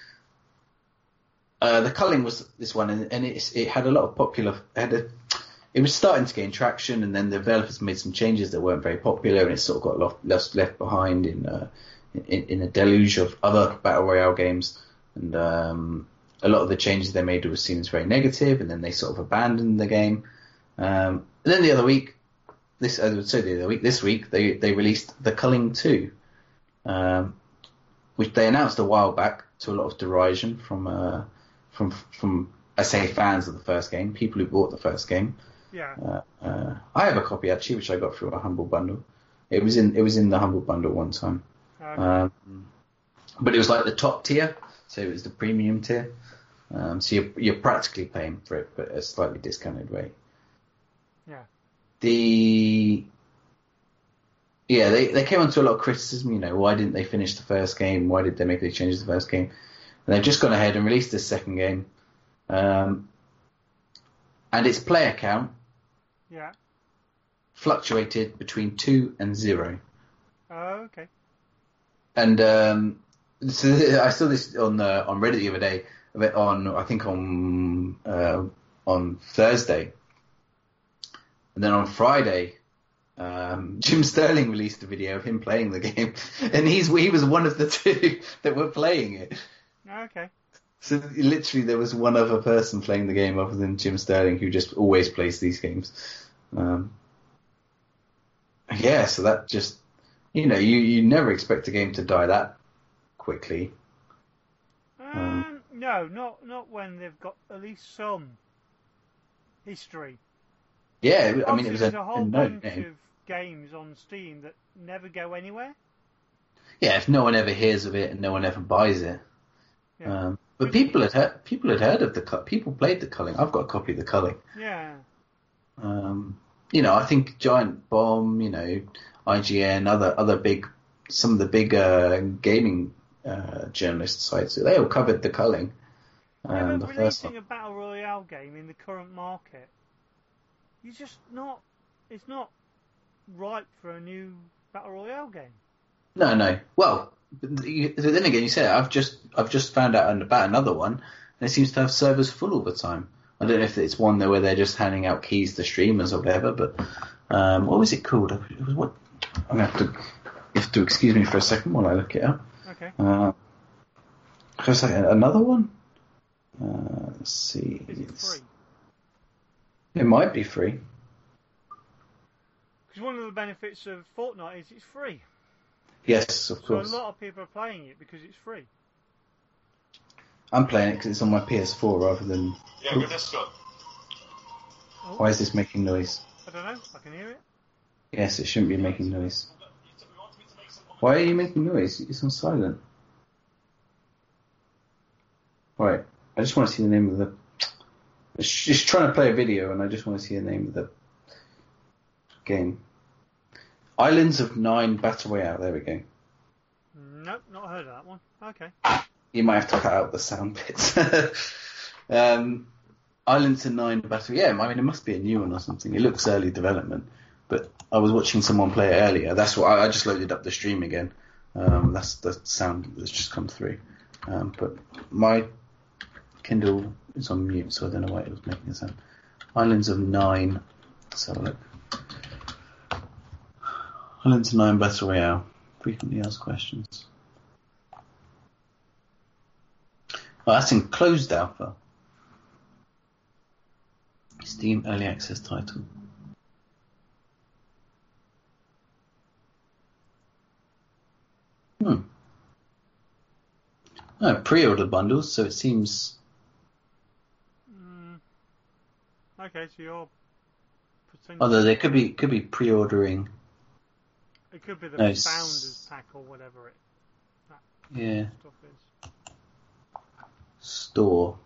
uh, the Culling was this one, and, and it, it had a lot of popular. Had a, it was starting to gain traction, and then the developers made some changes that weren't very popular, and it sort of got left, left, left behind in, uh, in in a deluge of other battle royale games, and um, a lot of the changes they made were seen as very negative, and then they sort of abandoned the game. Um, and then the other week, this I would say the other week, this week they they released The Culling two, um, which they announced a while back to a lot of derision from uh, from from I say fans of the first game, people who bought the first game. Yeah. Uh, uh, I have a copy actually, which I got through a Humble Bundle. It was in it was in the Humble Bundle one time. Okay. Um, but it was like the top tier, so it was the premium tier. Um, so you're you're practically paying for it, but at a slightly discounted rate. Yeah. The yeah, they they came onto a lot of criticism. You know, why didn't they finish the first game? Why did they make the changes to the first game? And they've just gone ahead and released this second game, um, and its player count Yeah. fluctuated between two and zero. Oh, okay. And um, so I saw this on uh, on Reddit the other day. Of it on I think on uh, on Thursday, and then on Friday, um, Jim Sterling released a video of him playing the game, and he's he was one of the two that were playing it. Okay. So literally, there was one other person playing the game other than Jim Sterling, who just always plays these games. Um, yeah, so that just you know you, you never expect a game to die that quickly. Um, Um, no, not not when they've got at least some history. Yeah, I mean, Obviously, it was there's a, a a whole known bunch game. of games on Steam that never go anywhere. Yeah, if no one ever hears of it and no one ever buys it. Yeah. Um, but people had heard, people had heard of the Cu- people played the culling. I've got a copy of the culling. Yeah. Um, you know, I think Giant Bomb, you know, I G N, other other big, some of the big uh, gaming uh, journalist sites, they all covered the culling. Yeah, Um, but the first releasing one. a battle royale game in the current market, you just not. It's not ripe for a new battle royale game. No, no. Well, you, then again, you said I've just I've just found out about another one, and it seems to have servers full all the time. I don't know if it's one there where they're just handing out keys to streamers or whatever, but um, what was it called? It was what? I'm gonna have to you have to excuse me for a second while I look it up. Okay. Uh, just like another one. Uh, let's see. Is it It's- free? It might be free. Because one of the benefits of Fortnite is it's free. Yes, of So course. a lot of people are playing it because it's free. I'm playing it because it's on my P S four rather than. Yeah, good, let's go. Oh, Why is this making noise? I don't know. I can hear it. Yes, it shouldn't be making noise. Why are you making noise? It's on silent. Right, I just want to see the name of the. It's just trying to play a video, and I just want to see the name of the game. Islands of Nine Battle Royale. There we go. Nope, not heard of that one. Okay. You might have to cut out the sound bits. um, Islands of Nine Battle. Yeah, I mean it must be a new one or something. It looks early development, but I was watching someone play it earlier. That's what I, I just loaded up the stream again. Um, that's the sound that's just come through. Um, but my Kindle is on mute, so I don't know why it was making a sound. Islands of Nine. Let's have a look. Islands of Nine Battle Royale. Frequently asked questions. Oh, that's in closed alpha. Steam Early Access title. Hmm. Oh, pre-order bundles, so it seems... Mm. Okay, so you're potentially... Although they could be could be pre-ordering... It could be the No, s- Founders Pack or whatever it Yeah. stuff is. Store.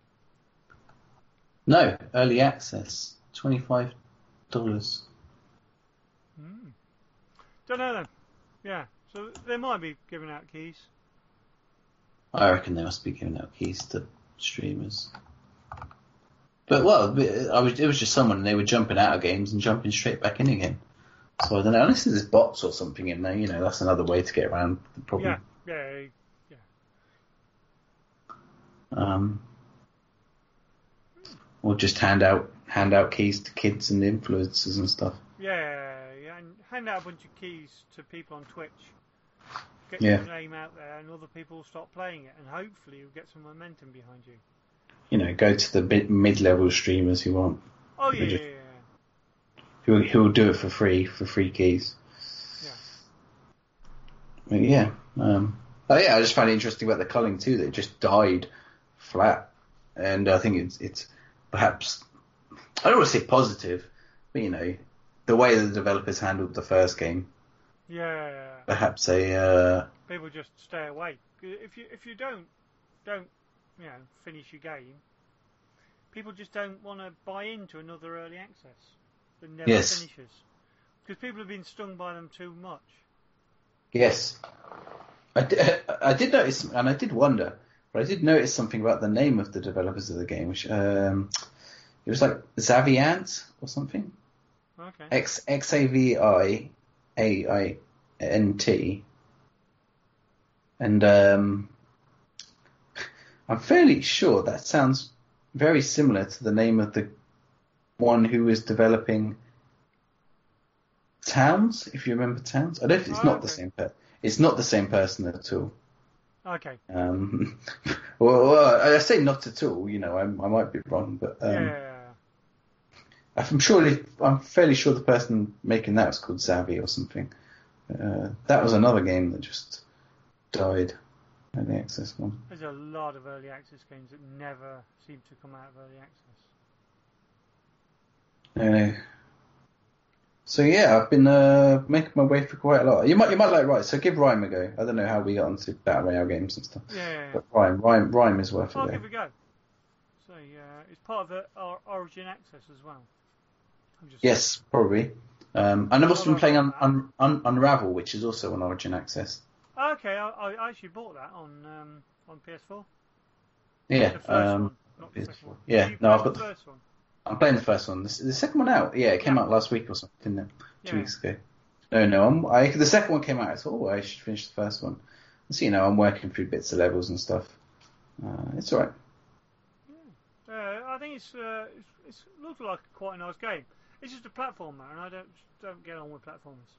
No, early access. twenty-five dollars. Mm. Don't know then. Yeah, so they might be giving out keys. I reckon they must be giving out keys to streamers. But, well, I was, it was just someone, and they were jumping out of games and jumping straight back in again. So I don't know, unless there's bots or something in there, you know, that's another way to get around the problem. Yeah, yeah, yeah. Um, or just hand out hand out keys to kids and influencers and stuff. Yeah, yeah, and hand out a bunch of keys to people on Twitch. Get Yeah. your name out there, and other people will start playing it, and hopefully you'll get some momentum behind you. You know, go to the mid- mid-level streamers who want, Oh yeah, They yeah, just- yeah. who who will do it for free for free keys. Yeah. But yeah. Um, oh yeah, I just find it interesting about the culling too. That it just died flat, and I think it's it's perhaps I don't want to say positive, but you know, the way the developers handled the first game, Yeah, perhaps a uh, people just stay away. If you if you don't don't you know finish your game, people just don't want to buy into another early access that never Yes. finishes because people have been stung by them too much. Yes. I did, I did notice, and I did wonder, but I did notice something about the name of the developers of the game. Which, um, it was like Xaviant or something. Okay. X X A V I A I N T. And um, I'm fairly sure that sounds very similar to the name of the one who was developing Towns, if you remember Towns. I don't think it's Oh, not okay. the same per- It's not the same person at all. Okay. Um, well, well, I say not at all. You know, I, I might be wrong, but um, Yeah. I'm surely, I'm fairly sure the person making that was called Savvy or something. Uh, that was another game that just died. Early access one. There's a lot of early access games that never seem to come out of early access. Uh, so yeah, I've been uh, making my way through quite a lot. You might, you might like Rime. So give Rime a go. I don't know how we got onto battle royale games and stuff. Yeah. yeah, yeah. But Rime, Rime, Rime is worth I'll it. give it a go. So uh, it's part of the or- Origin access as well. I'm just Yes, probably. Um, and I've also been Although- playing un, un, un, Unravel, which is also on Origin Access. Okay, I, I actually bought that on um, on P S four. Yeah. The first Um, one, not the second one. yeah, You no, played I've got the the- first one. I'm playing the first one. The, the second one out? Yeah, it came Yeah. out last week or something, didn't it? Two Yeah. weeks ago. No, no. I'm, I, the second one came out. I thought, oh, I should finish the first one. So, you know, I'm working through bits of levels and stuff. Uh, it's alright. Uh, I think it's, uh, it's it's looks like quite a nice game. It's just a platformer, and I don't don't get on with platformers.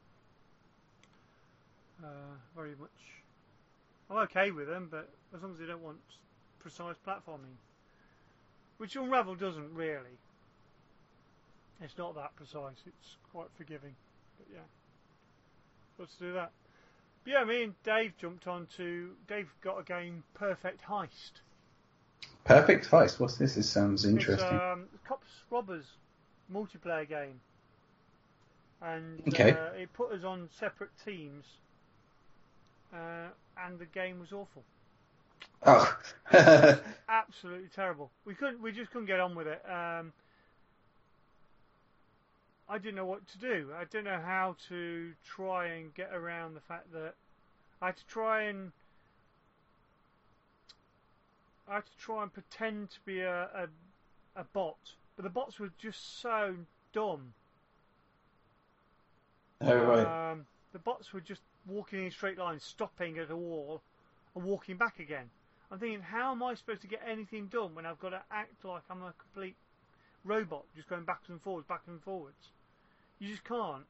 Uh, very much. I'm okay with them, but as long as they don't want precise platforming, which Unravel doesn't really. It's not that precise. It's quite forgiving, but yeah, got to do that. But yeah, me and Dave jumped on to. Dave got a game, Perfect Heist. Perfect Heist. What's this? This sounds interesting. It's um, Cops Robbers multiplayer game, and Okay. uh, it put us on separate teams, uh, and the game was awful, Oh. absolutely terrible. We couldn't, we just couldn't get on with it. Um, I didn't know what to do. I didn't know how to try and get around the fact that I had to try and I had to try and pretend to be a, a, a bot, but the bots were just so dumb. Oh, right. Um, the bots were just walking in straight lines, stopping at a wall, and walking back again. I'm thinking, how am I supposed to get anything done when I've got to act like I'm a complete robot, just going backwards and forwards, backwards and forwards? You just can't.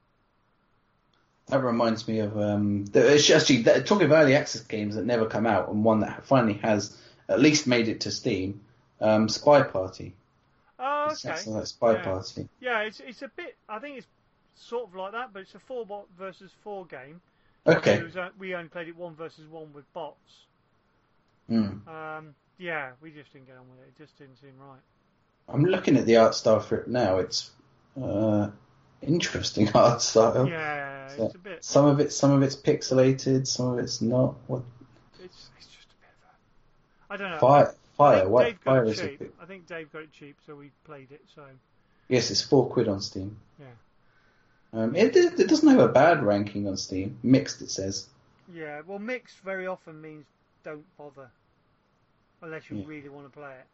That reminds me of um, the, it's actually that, talking of early access games that never come out, and one that finally has at least made it to Steam. Um, Spy Party. Oh, It's okay. something like Spy Yeah. Party. Yeah, it's it's a bit. I think it's sort of like that, but it's a four bot versus four game. Okay. It was, uh, we only played it one versus one with bots. Mm. Um, yeah, we just didn't get on with it. It just didn't seem right. I'm looking at the art style for it now. It's uh, interesting art style. Yeah, So, it's a bit. Some of it, some of it's pixelated, some of it's not. What It's it's just a bit of a. I don't know. fire? I Fire. think What Dave got fire it is cheap. it? I think Dave got it cheap, so we played it. So Yes, it's four quid on Steam. yeah, Um, it it doesn't have a bad ranking on Steam. Mixed, it says. yeah. Well, mixed very often means don't bother, unless you Yeah. really want to play it.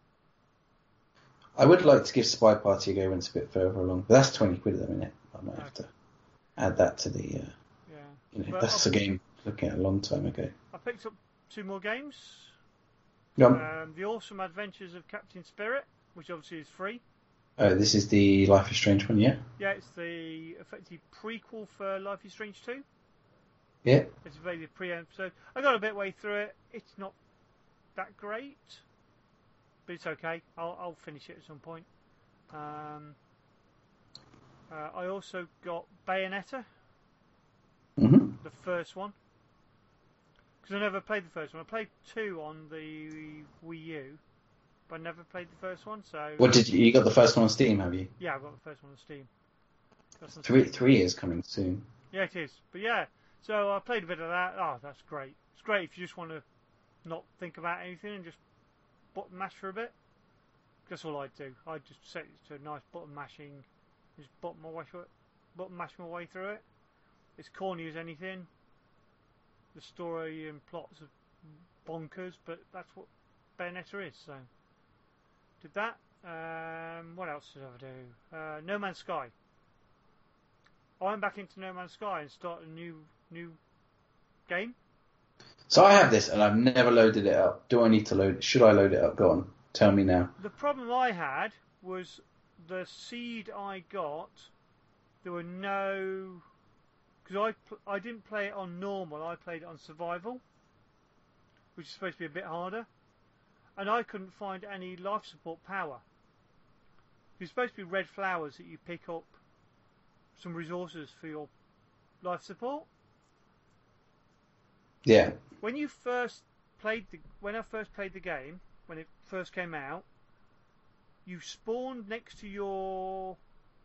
I would like to give Spy Party a go when it's a bit further along, but that's twenty quid at the minute. I might have to add that to the. Uh, Yeah. you know, But that's I've- a game looking at a long time ago. I picked up two more games. Yeah. Um, the Awesome Adventures of Captain Spirit, which obviously is free. Oh, this is the Life is Strange one, yeah? Yeah, it's the effective prequel for Life is Strange two. Yeah. It's a very pre-episode. I got a bit way through it. It's not that great, but it's okay. I'll, I'll finish it at some point. Um, uh, I also got Bayonetta, Mm-hmm. the first one, because I never played the first one. I played two on the Wii U, but I never played the first one. So What did you, you got the first one on Steam, have you? yeah, I've got the first one on Steam. That's on Three Steam. three is coming soon. Yeah, it is. But yeah, so I played a bit of that. Oh, that's great. It's great if you just want to not think about anything and just button mash for a bit. That's all I'd do. I'd just set it to a nice button mashing, just button my way through it, button mash my way through it. It's corny as anything. The story and plots are bonkers, but that's what Bayonetta is. So did that. Um, what else did I do? Uh, No Man's Sky. I went back into No Man's Sky and started a new new game. So I have this, and I've never loaded it up. Do I need to load it? Should I load it up? Go on. Tell me now. The problem I had was the seed I got, there were no... Because I, I didn't play it on normal, I played it on survival, which is supposed to be a bit harder. And I couldn't find any life support power. It's supposed to be red flowers that you pick up some resources for your life support. Yeah. When you first played the, when I first played the game, when it first came out, you spawned next to your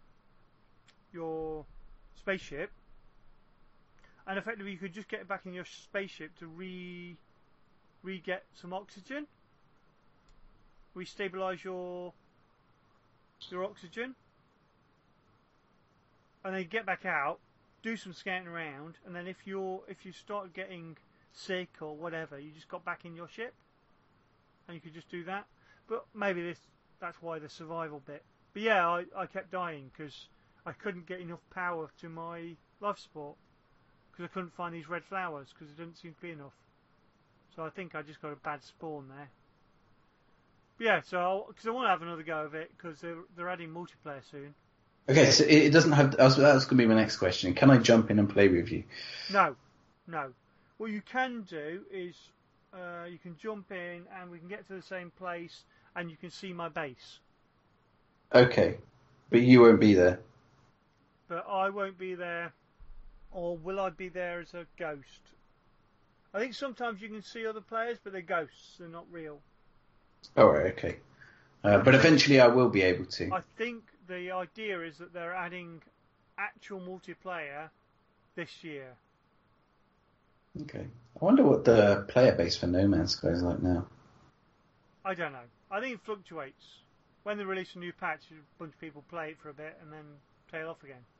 your spaceship, and effectively you could just get back in your spaceship to re re get some oxygen, restabilize your your oxygen, and then get back out, do some scouting around, and then if you're if you start getting sick or whatever, you just got back in your ship, and you could just do that. But maybe this that's why the survival bit. But yeah, I, I kept dying because I couldn't get enough power to my life support because I couldn't find these red flowers because there didn't seem to be enough. So I think I just got a bad spawn there. But yeah, so because I want to have another go of it because they're they're adding multiplayer soon. Okay, so it doesn't have. That was, that was going to be my next question. Can I jump in and play with you? No, no. What you can do is uh, you can jump in and we can get to the same place and you can see my base. Okay, but you won't be there. But I won't be there, or will I be there as a ghost? I think sometimes you can see other players, but they're ghosts. They're not real. All right, okay. Uh, but eventually I will be able to. I think the idea is that they're adding actual multiplayer this year. Okay. I wonder what the player base for No Man's Sky is like now. I don't know. I think it fluctuates. When they release a new patch, a bunch of people play it for a bit and then tail off again.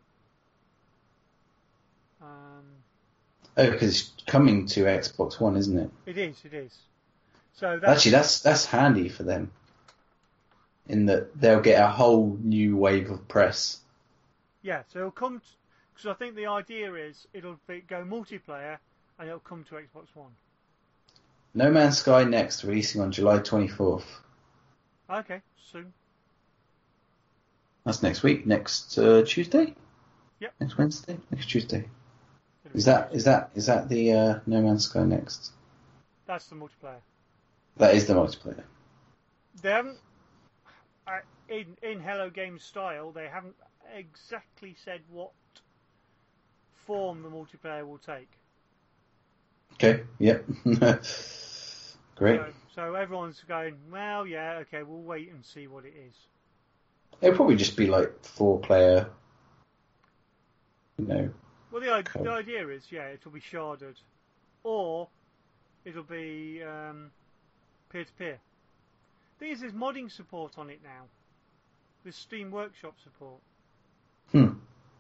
Um, oh, because it's coming to Xbox One, isn't it? It is, it is. So that's, Actually, that's that's handy for them. In that they'll get a whole new wave of press. Yeah, so it'll come... Because I think the idea is it'll be, go multiplayer and it'll come to Xbox One. No Man's Sky Next, releasing on July twenty-fourth. Okay, soon. That's next week. Next uh, Tuesday? Yep. Next Wednesday? Next Tuesday. Is that is that is that the uh, No Man's Sky Next? That's the multiplayer. That is the multiplayer. They haven't, uh, in in Hello Games style, they haven't exactly said what form the multiplayer will take. Okay. Yep. Great. So, so everyone's going, well, yeah, okay, we'll wait and see what it is. It'll probably just be like four-player, you know. Well, the, the idea is, yeah, it'll be sharded, or it'll be um, peer-to-peer. Thing is, there's modding support on it now. There's Steam Workshop support. Hmm.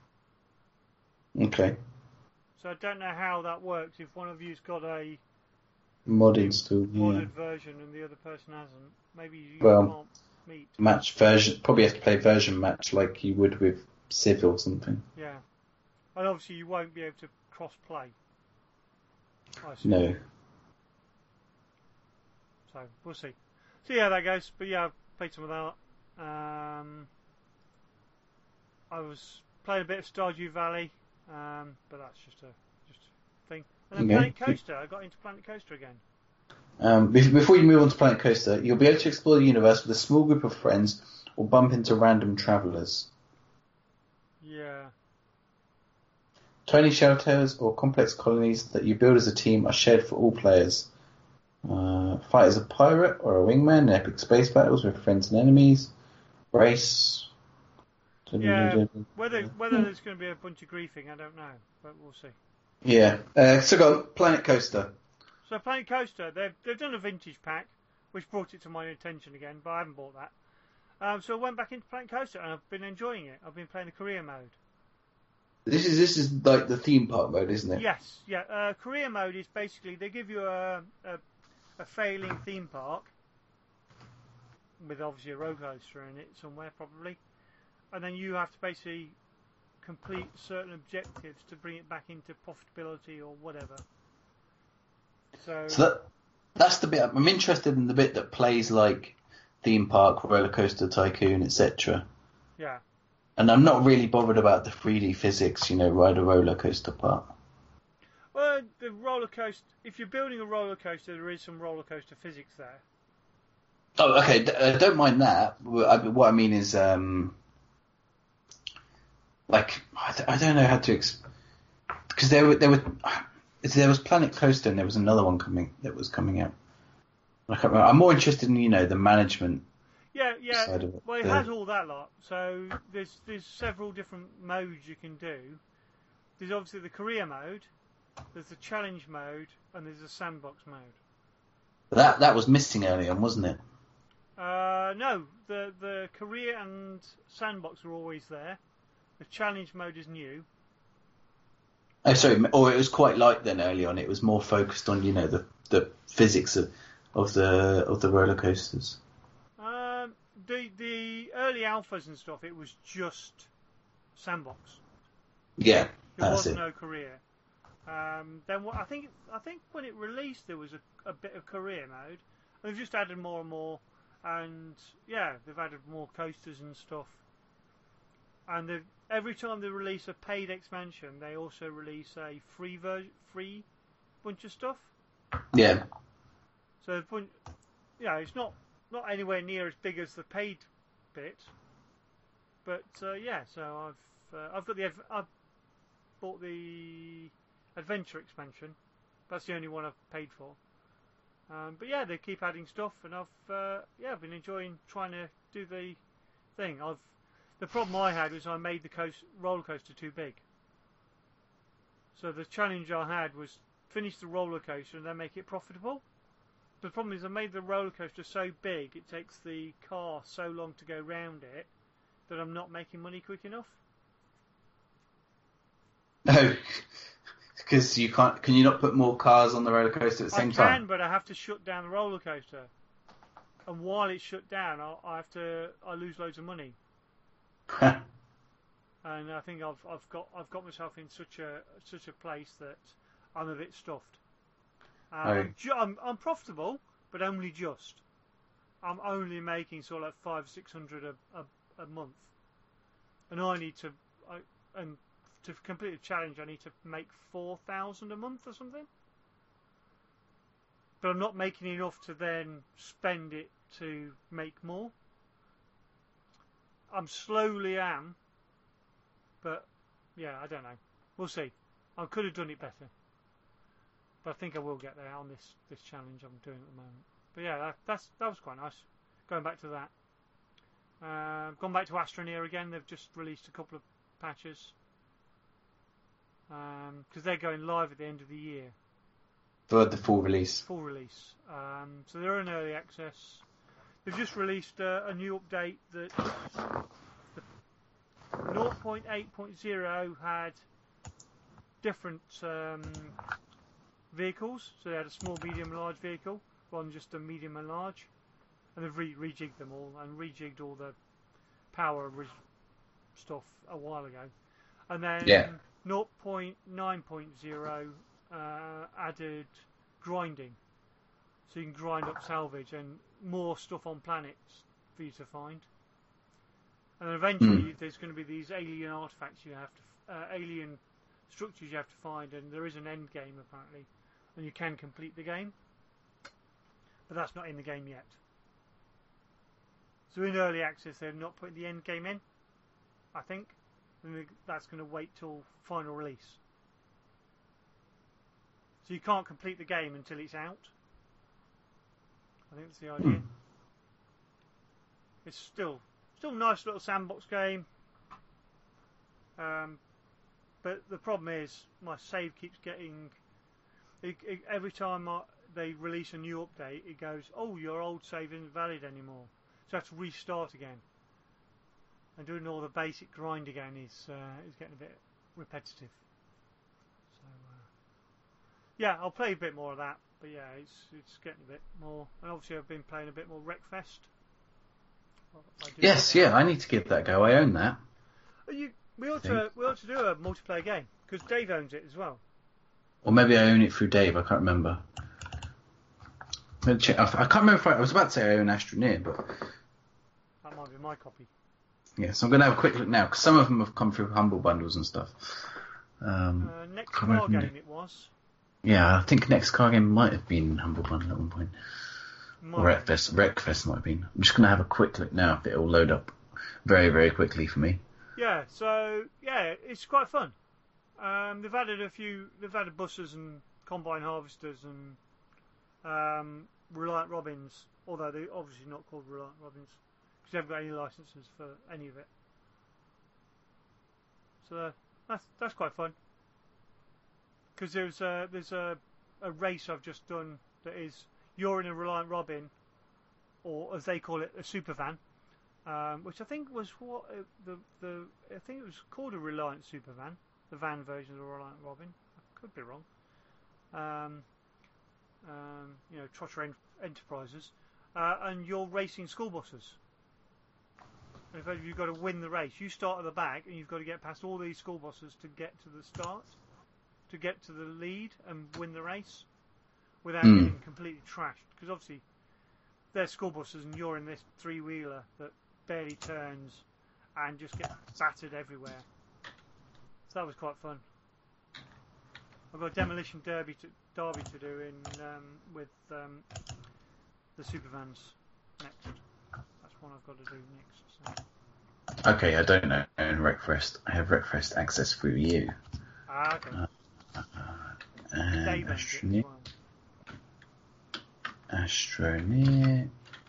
Okay. So I don't know how that works. If one of you's got a mod installed, yeah. modded version and the other person hasn't, maybe you well, can't meet. Match version. Probably have to play version match like you would with Civ or something. Yeah. And obviously you won't be able to cross-play. No. So, we'll see. See how that goes. But yeah, I've played some of that. Um, I was playing a bit of Stardew Valley, um, but that's just a just a thing. And then Okay. Planet Coaster. I got into Planet Coaster again. Um, before you move on to Planet Coaster, you'll be able to explore the universe with a small group of friends or bump into random travellers. Yeah. Tiny shelters or complex colonies that you build as a team are shared for all players. Uh, fight as a pirate or a wingman in epic space battles with friends and enemies. Race. Yeah, whether whether there's going to be a bunch of griefing, I don't know, but we'll see. Yeah. Uh, so go on, Planet Coaster. So Planet Coaster, they've they've done a vintage pack, which brought it to my attention again, but I haven't bought that. Um, so I went back into Planet Coaster and I've been enjoying it. I've been playing the career mode. This is this is like the theme park mode, isn't it? Yes, yeah. Uh, career mode is basically they give you a, a a failing theme park with obviously a roller coaster in it somewhere probably, and then you have to basically complete certain objectives to bring it back into profitability or whatever. So, So that, that's the bit I'm interested in. The bit that plays like theme park, roller coaster tycoon, et cetera. yeah. And I'm not really bothered about the three D physics, you know, ride a roller coaster part. Well, the roller coaster. If you're building a roller coaster, there is some roller coaster physics there. Oh, okay. D- uh, don't mind that. What I, what I mean is, um, like, I, d- I don't know how to, because ex- there were there were there was Planet Coaster and there was another one coming that was coming out. I can't remember. I'm more interested in, you know, the management. Yeah, yeah. Side of it. Well, it The- has all that lot. So there's there's several different modes you can do. There's obviously the career mode, there's the challenge mode, and there's the sandbox mode. That that was missing early on, wasn't it? Uh, no, the the career and sandbox are always there. The challenge mode is new. Oh, sorry. Or it was quite light then early on. It was more focused on, you know, the the physics of of the of the roller coasters. Um, the the early alphas and stuff, it was just sandbox. Yeah, There that's was it. no career. Um, then what, I think I think when it released there was a, a bit of career mode. They've just added more and more, and yeah, they've added more coasters and stuff. And they've, every time they release a paid expansion, they also release a free ver- free bunch of stuff. Yeah. So the point, yeah, it's not not anywhere near as big as the paid bit, but uh, yeah. So I've uh, I've got the adv- I've bought the adventure expansion. That's the only one I've paid for. Um, but yeah, they keep adding stuff, and I've uh, yeah I've been enjoying trying to do the thing. I've the problem I had was I made the coast, roller coaster too big. So the challenge I had was finish the roller coaster and then make it profitable. The problem is I made the roller coaster so big it takes the car so long to go round it that I'm not making money quick enough. No, because you can't. Can you not put more cars on the roller coaster at the I same can, time? but I have to shut down the roller coaster, and while it's shut down, I, I have to I lose loads of money. And I think I've I've got I've got myself in such a such a place that I'm a bit stuffed. Um, Oh. I'm, ju- I'm I'm profitable, but only just. I'm only making sort of like five six hundred a, a a month, and I need to I, and to complete the challenge I need to make four thousand a month or something. But I'm not making enough to then spend it to make more. I'm slowly am, but yeah, I don't know. We'll see. I could have done it better, but I think I will get there on this this challenge I'm doing at the moment. But yeah, that, that's that was quite nice. Going back to that, uh, gone back to Astroneer again. They've just released a couple of patches because um, they're going live at the end of the year. For the full release. Full release. Um, so they're in early access. They've just released uh, a new update that the zero point eight point zero had different um, vehicles. So they had a small, medium, large vehicle rather than just a medium and large. And they've re- rejigged them all and rejigged all the power re- stuff a while ago. And then Yeah. zero point nine point zero uh, added grinding. So you can grind up salvage and more stuff on planets for you to find. And then eventually Mm. there's going to be these alien artifacts you have to, uh, alien structures you have to find, and there is an end game apparently, and you can complete the game. But that's not in the game yet. So in early access they're not putting the end game in, I think. And that's going to wait till final release. So you can't complete the game until it's out. I think that's the idea. Hmm. It's still still a nice little sandbox game. Um, but the problem is my save keeps getting it, it, every time I they release a new update, it goes, oh, your old save isn't valid anymore. So you have to restart again. And doing all the basic grind again is uh, is getting a bit repetitive. So uh, yeah, I'll play a bit more of that. But yeah, it's it's getting a bit more. And obviously I've been playing a bit more Wreckfest. Yes, yeah, I need to give that a go. I own that. You, we ought to we ought to do a multiplayer game because Dave owns it as well. Or maybe I own it through Dave. I can't remember. I can't remember if I, I was about to say I own Astroneer, but that might be my copy. Yeah, so I'm going to have a quick look now because some of them have come through Humble Bundles and stuff. Um, uh, next car game it. it was. Yeah, I think next car game might have been Humble Bundle at one point. Or Wreckfest, Wreckfest might have been. I'm just going to have a quick look now if it'll load up very, very quickly for me. Yeah, so, yeah, it's quite fun. Um, they've added a few, they've added buses and combine harvesters and um, Reliant Robins, although they're obviously not called Reliant Robins because they haven't got any licenses for any of it. So uh, that's that's quite fun. Because there's a, there's a, a race I've just done that is you're in a Reliant Robin, or as they call it, a super van, um, which I think was what uh, the the I think it was called a Reliant super van, the van version of the Reliant Robin. I could be wrong. Um, um, you know, Trotter en- Enterprises, uh, and you're racing school buses. And if you've got to win the race, you start at the back, and you've got to get past all these school buses to get to the start, to get to the lead and win the race, without mm. getting completely trashed. Because obviously, they're school buses, and you're in this three-wheeler that barely turns and just gets battered everywhere. So that was quite fun. I've got a demolition derby to, derby to do in um, with um, the Supervans next. That's one I've got to do next. So. Okay, I don't know own Wreckfest. I have Wreckfest access through you. Ah, okay. Uh, uh, and Dave Astroneer. Well. Astroneer.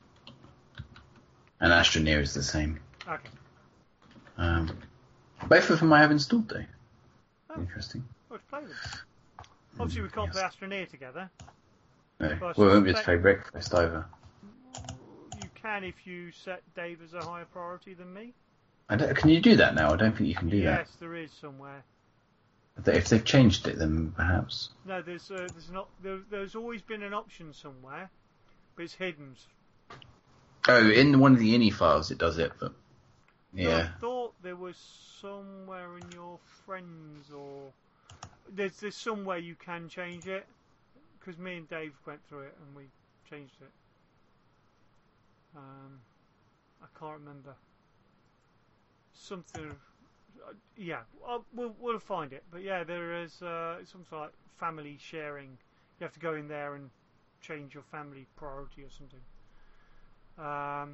And Astroneer is the same. Okay. Um, both of them I have installed though. Oh. Interesting. Let's play them. Obviously, we can't yes. play Astroneer together. No. Well, we won't be able to play Wreckfest either. You can if you set Dave as a higher priority than me. I don't, can you do that now? I don't think you can do yes, that. Yes, there is somewhere. If they've changed it, then perhaps. No, there's uh, there's not. There, there's always been an option somewhere, but it's hidden. Oh, in one of the ini files it does it, but yeah. No, I thought there was somewhere in your friends or there's there's somewhere you can change it because me and Dave went through it and we changed it. Um, I can't remember. Something. Uh, yeah, I'll, we'll we'll find it. But yeah, there is uh, some sort of family sharing. You have to go in there and change your family priority or something. Um,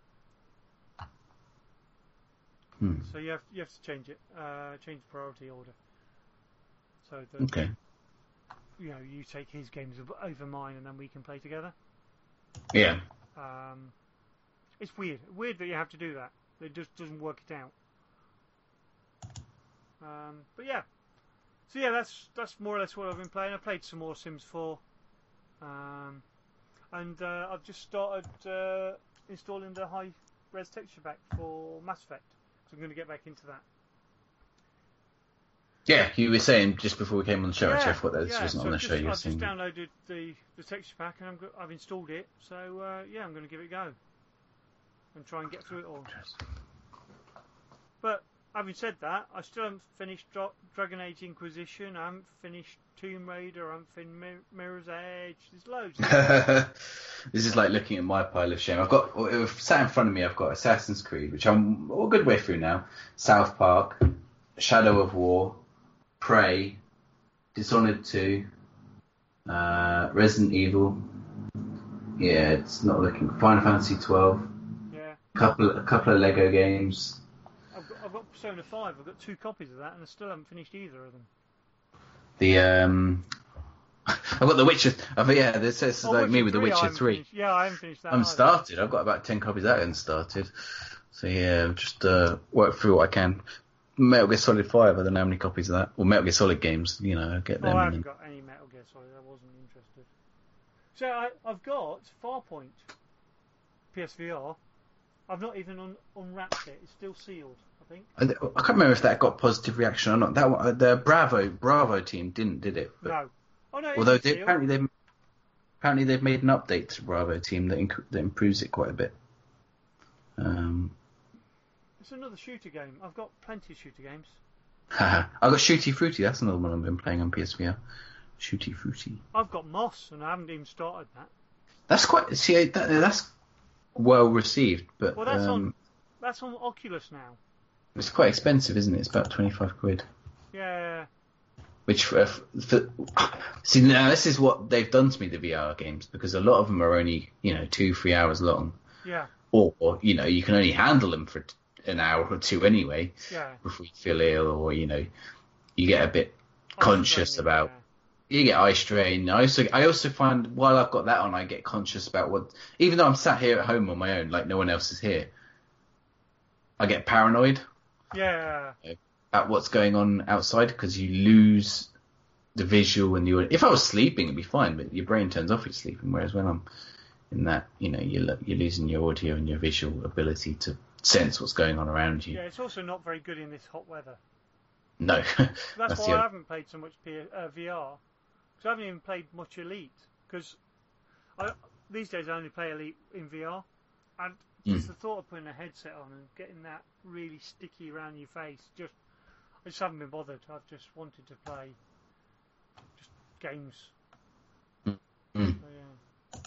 hmm. So you have you have to change it, uh, change the priority order. So that okay. you know you take his games over mine, and then we can play together. Yeah. Um, it's weird, weird that you have to do that. It just doesn't work it out. Um, but yeah, so yeah, that's that's more or less what I've been playing. I played some more Sims four. Um, And uh, I've just started uh, installing the high-res texture pack for Mass Effect, so I'm going to get back into that. Yeah, you were saying just before we came on the show, yeah, actually, I thought that this yeah, wasn't so on the I've show. just, You were I've saying... just downloaded the, the texture pack, and I'm go- I've installed it, so uh, yeah, I'm going to give it a go and try and get through it all. But having said that, I still haven't finished Dra- Dragon Age Inquisition, I haven't finished Tomb Raider, I haven't finished Mir- Mirror's Edge, there's loads. This is like looking at my pile of shame. I've got, sat in front of me, I've got Assassin's Creed, which I'm a good way through now, South Park, Shadow of War, Prey, Dishonored two, uh, Resident Evil, yeah, it's not looking, Final Fantasy twelve, yeah. a couple, a couple of Lego games. I've got, I've got Persona five, I've got two copies of that, and I still haven't finished either of them. The um, I've got The Witcher. I've, yeah, this is oh, like Witcher me with The Witcher three. Finished. Yeah, I haven't finished that. I'm either. started. I've got about ten copies of that and started. So yeah, just uh, work through what I can. Metal Gear Solid five. I don't know how many copies of that. Or Metal Gear Solid games. You know, get them. Oh, I and haven't then... got any Metal Gear Solid. I wasn't interested. So I, I've got Farpoint P S V R. I've not even un, unwrapped it. It's still sealed, I think. I, I can't remember if that got positive reaction or not. That one, the Bravo Bravo team didn't, did it? But, no. Oh no. although It they, is sealed. apparently they apparently they've made an update to Bravo team that, inc- that improves it quite a bit. Um, It's another shooter game. I've got plenty of shooter games. I got Shooty Fruity. That's another one I've been playing on P S V R. Shooty Fruity. I've got Moss, and I haven't even started that. That's quite. See, that, that's well received, but Well, that's um, on that's on Oculus now. it's quite expensive, isn't it? It's about twenty-five quid. Yeah. Which for, for see now this is what they've done to me, the V R games, because a lot of them are only, you know, two three hours long, Yeah. or, or you know you can only handle them for an hour or two anyway Yeah. before you feel ill, or you know you get a bit Eye conscious strain, about. yeah. You get eye strain. I also I also find while I've got that on, I get conscious about what, even though I'm sat here at home on my own, like no one else is here, I get paranoid Yeah. at what's going on outside, because you lose the visual and you. If I was sleeping, it'd be fine, but your brain turns off if you're sleeping. Whereas when I'm in that, you know, you're you're losing your audio and your visual ability to sense what's going on around you. Yeah. It's also not very good in this hot weather. No, That's, That's why the I other- haven't played so much P- uh, V R. Because I haven't even played much Elite. Because these days I only play Elite in V R. And Mm. just the thought of putting a headset on and getting that really sticky around your face, just I just haven't been bothered. I've just wanted to play just games. Mm. So, yeah.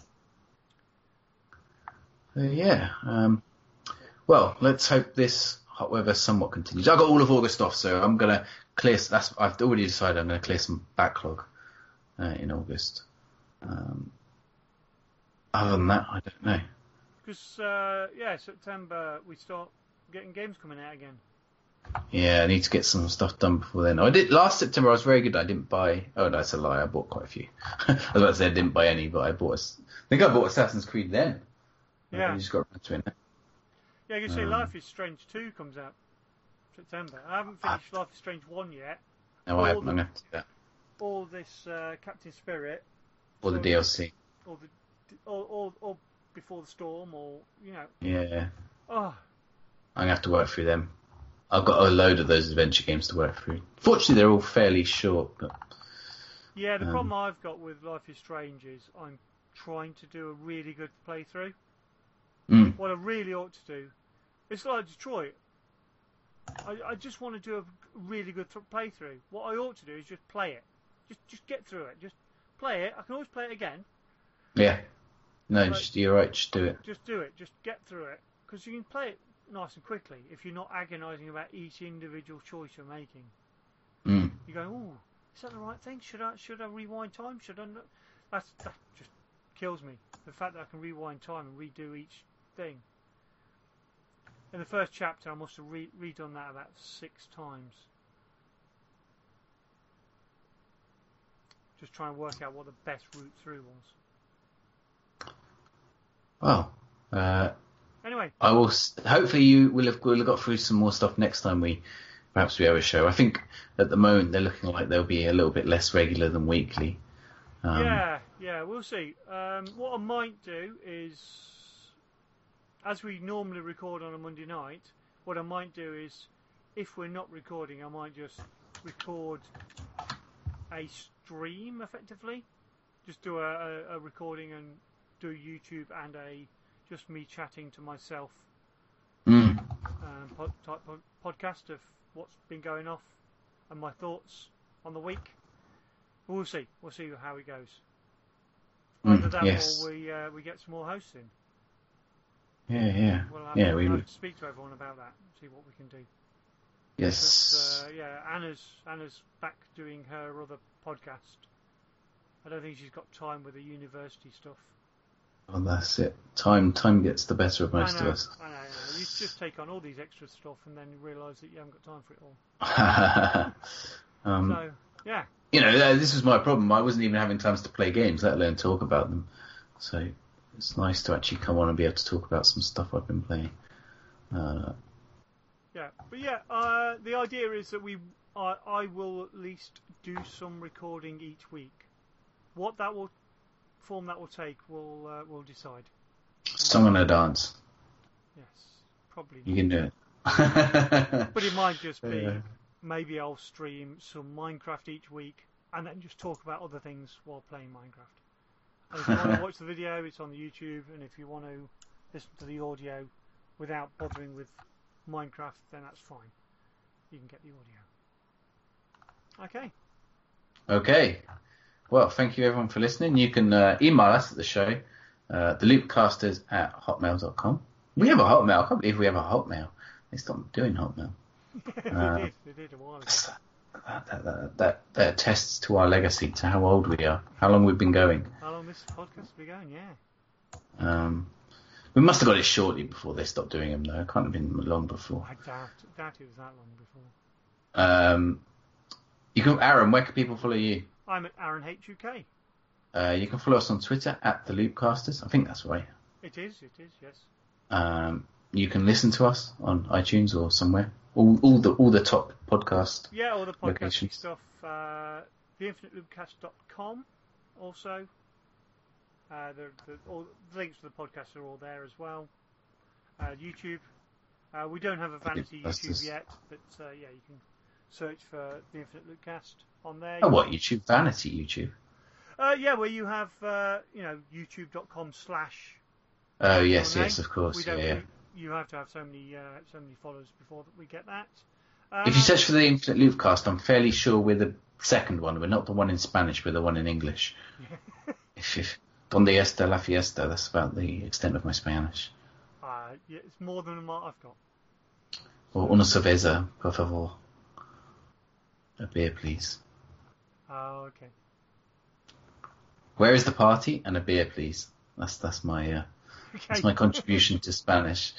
Uh, yeah. Um, well, let's hope this hot weather somewhat continues. I got all of August off, so I'm gonna clear. That's I've already decided I'm gonna clear some backlog uh, in August. Um, other than that, I don't know. Because, uh, yeah, September we start getting games coming out again. Yeah, I need to get some stuff done before then. I did last September. I was very good. I didn't buy. Oh, no, that's a lie. I bought quite a few. I was about to say I didn't buy any, but I bought. A, I think I bought Assassin's Creed then. Yeah. I just got around to it. Yeah, you can see Um, Life is Strange two comes out September. I haven't finished Life is Strange one yet. No, I haven't. I'm gonna have to do that. All this uh, Captain Spirit. Or the so- D L C. Or the or, or, or Before the Storm, or you know. Yeah, Oh, I'm gonna have to work through them. I've got a load of those adventure games to work through. Fortunately, they're all fairly short, but yeah. The Um, problem I've got with Life is Strange is I'm trying to do a really good playthrough. mm, What I really ought to do, it's like Detroit. I, I just want to do a really good th- playthrough. What I ought to do is just play it. Just just get through it. Just play it. I can always play it again. yeah. No, Right. just, you're right. Just do it. Just do it. Just get through it. Because you can play it nice and quickly if you're not agonising about each individual choice you're making. Mm. You go, oh, is that the right thing? Should I should I rewind time? Should I? Not? That's that just kills me. The fact that I can rewind time and redo each thing. In the first chapter, I must have re- redone that about six times. Just trying to work out what the best route through was. Well, uh, Anyway, I will. s- Hopefully, you will have, will have got through some more stuff next time we perhaps we have a show. I think at the moment they're looking like they'll be a little bit less regular than weekly. Um, yeah, yeah, we'll see. Um, what I might do is, as we normally record on a Monday night, what I might do is, if we're not recording, I might just record a stream, effectively. Just do a, a, a recording and do YouTube and a just me chatting to myself Mm. um, pod, type pod, podcast of what's been going off and my thoughts on the week. We'll see. We'll see how it goes. Mm, Either that yes. or we uh, we get some more hosts in. Yeah, yeah, We'll have, yeah. to, We we'll would. have to speak to everyone about that. See what we can do. Yes. But, uh, yeah, Anna's Anna's back doing her other podcast. I don't think she's got time with the university stuff. Well, that's it. Time, time gets the better of most I know, of us. I know, I know. You just take on all these extra stuff and then you realise that you haven't got time for it all. um, So, yeah. you know, uh, this was my problem. I wasn't even having times to play games, let alone talk about them. So it's nice to actually come on and be able to talk about some stuff I've been playing. Uh, Yeah, but yeah, uh, the idea is that we, I, I will at least do some recording each week. What that will form that will take, we'll uh, we'll decide. Song and a dance. Yes, probably. You can do it. But it might just be, Yeah. maybe I'll stream some Minecraft each week and then just talk about other things while playing Minecraft. And if you want to watch the video, it's on the YouTube, and if you want to listen to the audio without bothering with Minecraft, then that's fine. You can get the audio. Okay. Okay. Well, thank you everyone for listening. You can uh, email us at the show, uh, the loopcasters at hotmail dot com. We have a Hotmail. I can't believe we have a Hotmail. They stopped doing Hotmail. Uh, we did. We did a while ago. That, that, that, that, that attests to our legacy, to how old we are, how long we've been going. How long this podcast has been going? Yeah. Um, we must have got it shortly before they stopped doing them, though. It can't have been long before. I doubt, doubt it was that long before. Um, you can, Aaron, where can people follow you? I'm at Aaron H U K. Uh, you can follow us on Twitter at the Loopcasters. I think that's right. It is. It is. Yes. Um, you can listen to us on iTunes or somewhere. All, all the all the top podcast. Yeah, all the podcast locations. stuff. Uh, the infinite loopcast dot com also. Uh, the, the, all, the links to the podcast are all there as well. Uh, YouTube. Uh, we don't have a vanity That's YouTube just- yet, but uh, yeah, you can search for the Infinite Loopcast on there. Oh, what YouTube? Vanity YouTube. Uh, yeah, where you have uh, you know youtube dot com slash. Oh yes, your yes, name. of course. We Yeah, don't, yeah. we- You have to have so many uh, so many followers before that we get that. Uh, If you search for the Infinite Loopcast, I'm fairly sure we're the second one. We're not the one in Spanish. We're the one in English. if, if Donde está la fiesta? That's about the extent of my Spanish. uh, yeah, it's more than what I've got. Or una cerveza, por favor. A beer, please. Oh, okay. Where is the party? And a beer, please. That's that's my uh, Okay. that's my contribution to Spanish.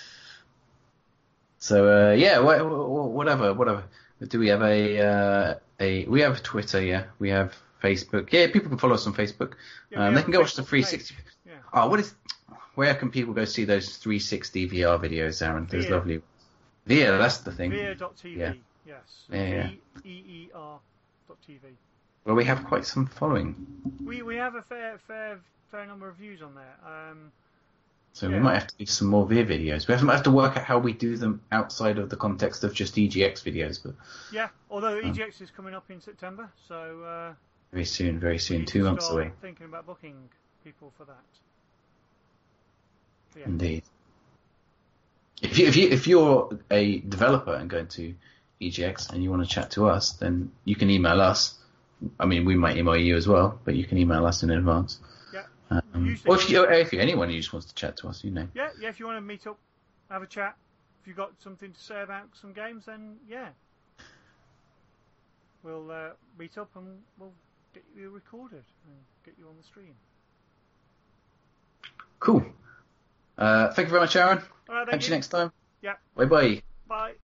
So uh, yeah, wha- wha- whatever, whatever. Do we have a uh, a? We have Twitter, yeah. We have Facebook. Yeah, people can follow us on Facebook. Yeah, we um, they have can a go watch the Facebook three page. sixty. Yeah. Oh, what is? Where can people go see those three sixty V R videos, Aaron? Those Veer. lovely. Yeah, that's the thing. Veer dot T V. Yeah. Yes. Yeah, yeah. V E E R dot T V. Well, we have quite some following, We we have a fair fair fair number of views on there. Um, so Yeah. we might have to do some more Veer videos. We have, might have to work out how we do them outside of the context of just E G X videos, but yeah. Although Um, E G X is coming up in September, so uh, very soon, very we soon, need two to months start away. Thinking about booking people for that. Yeah. Indeed. If you if you if you're a developer and going to E G X and you want to chat to us, then you can email us. I mean, we might email you as well, but you can email us in advance. Yeah. Um, Usually- or if you, if you anyone who just wants to chat to us, you know. Yeah, yeah. If you want to meet up, have a chat. If you've got something to say about some games, then yeah, we'll uh, meet up and we'll get you recorded and get you on the stream. Cool. Uh, thank you very much, Aaron. All right, thank Catch you you. next time. Yeah. Bye bye. Bye.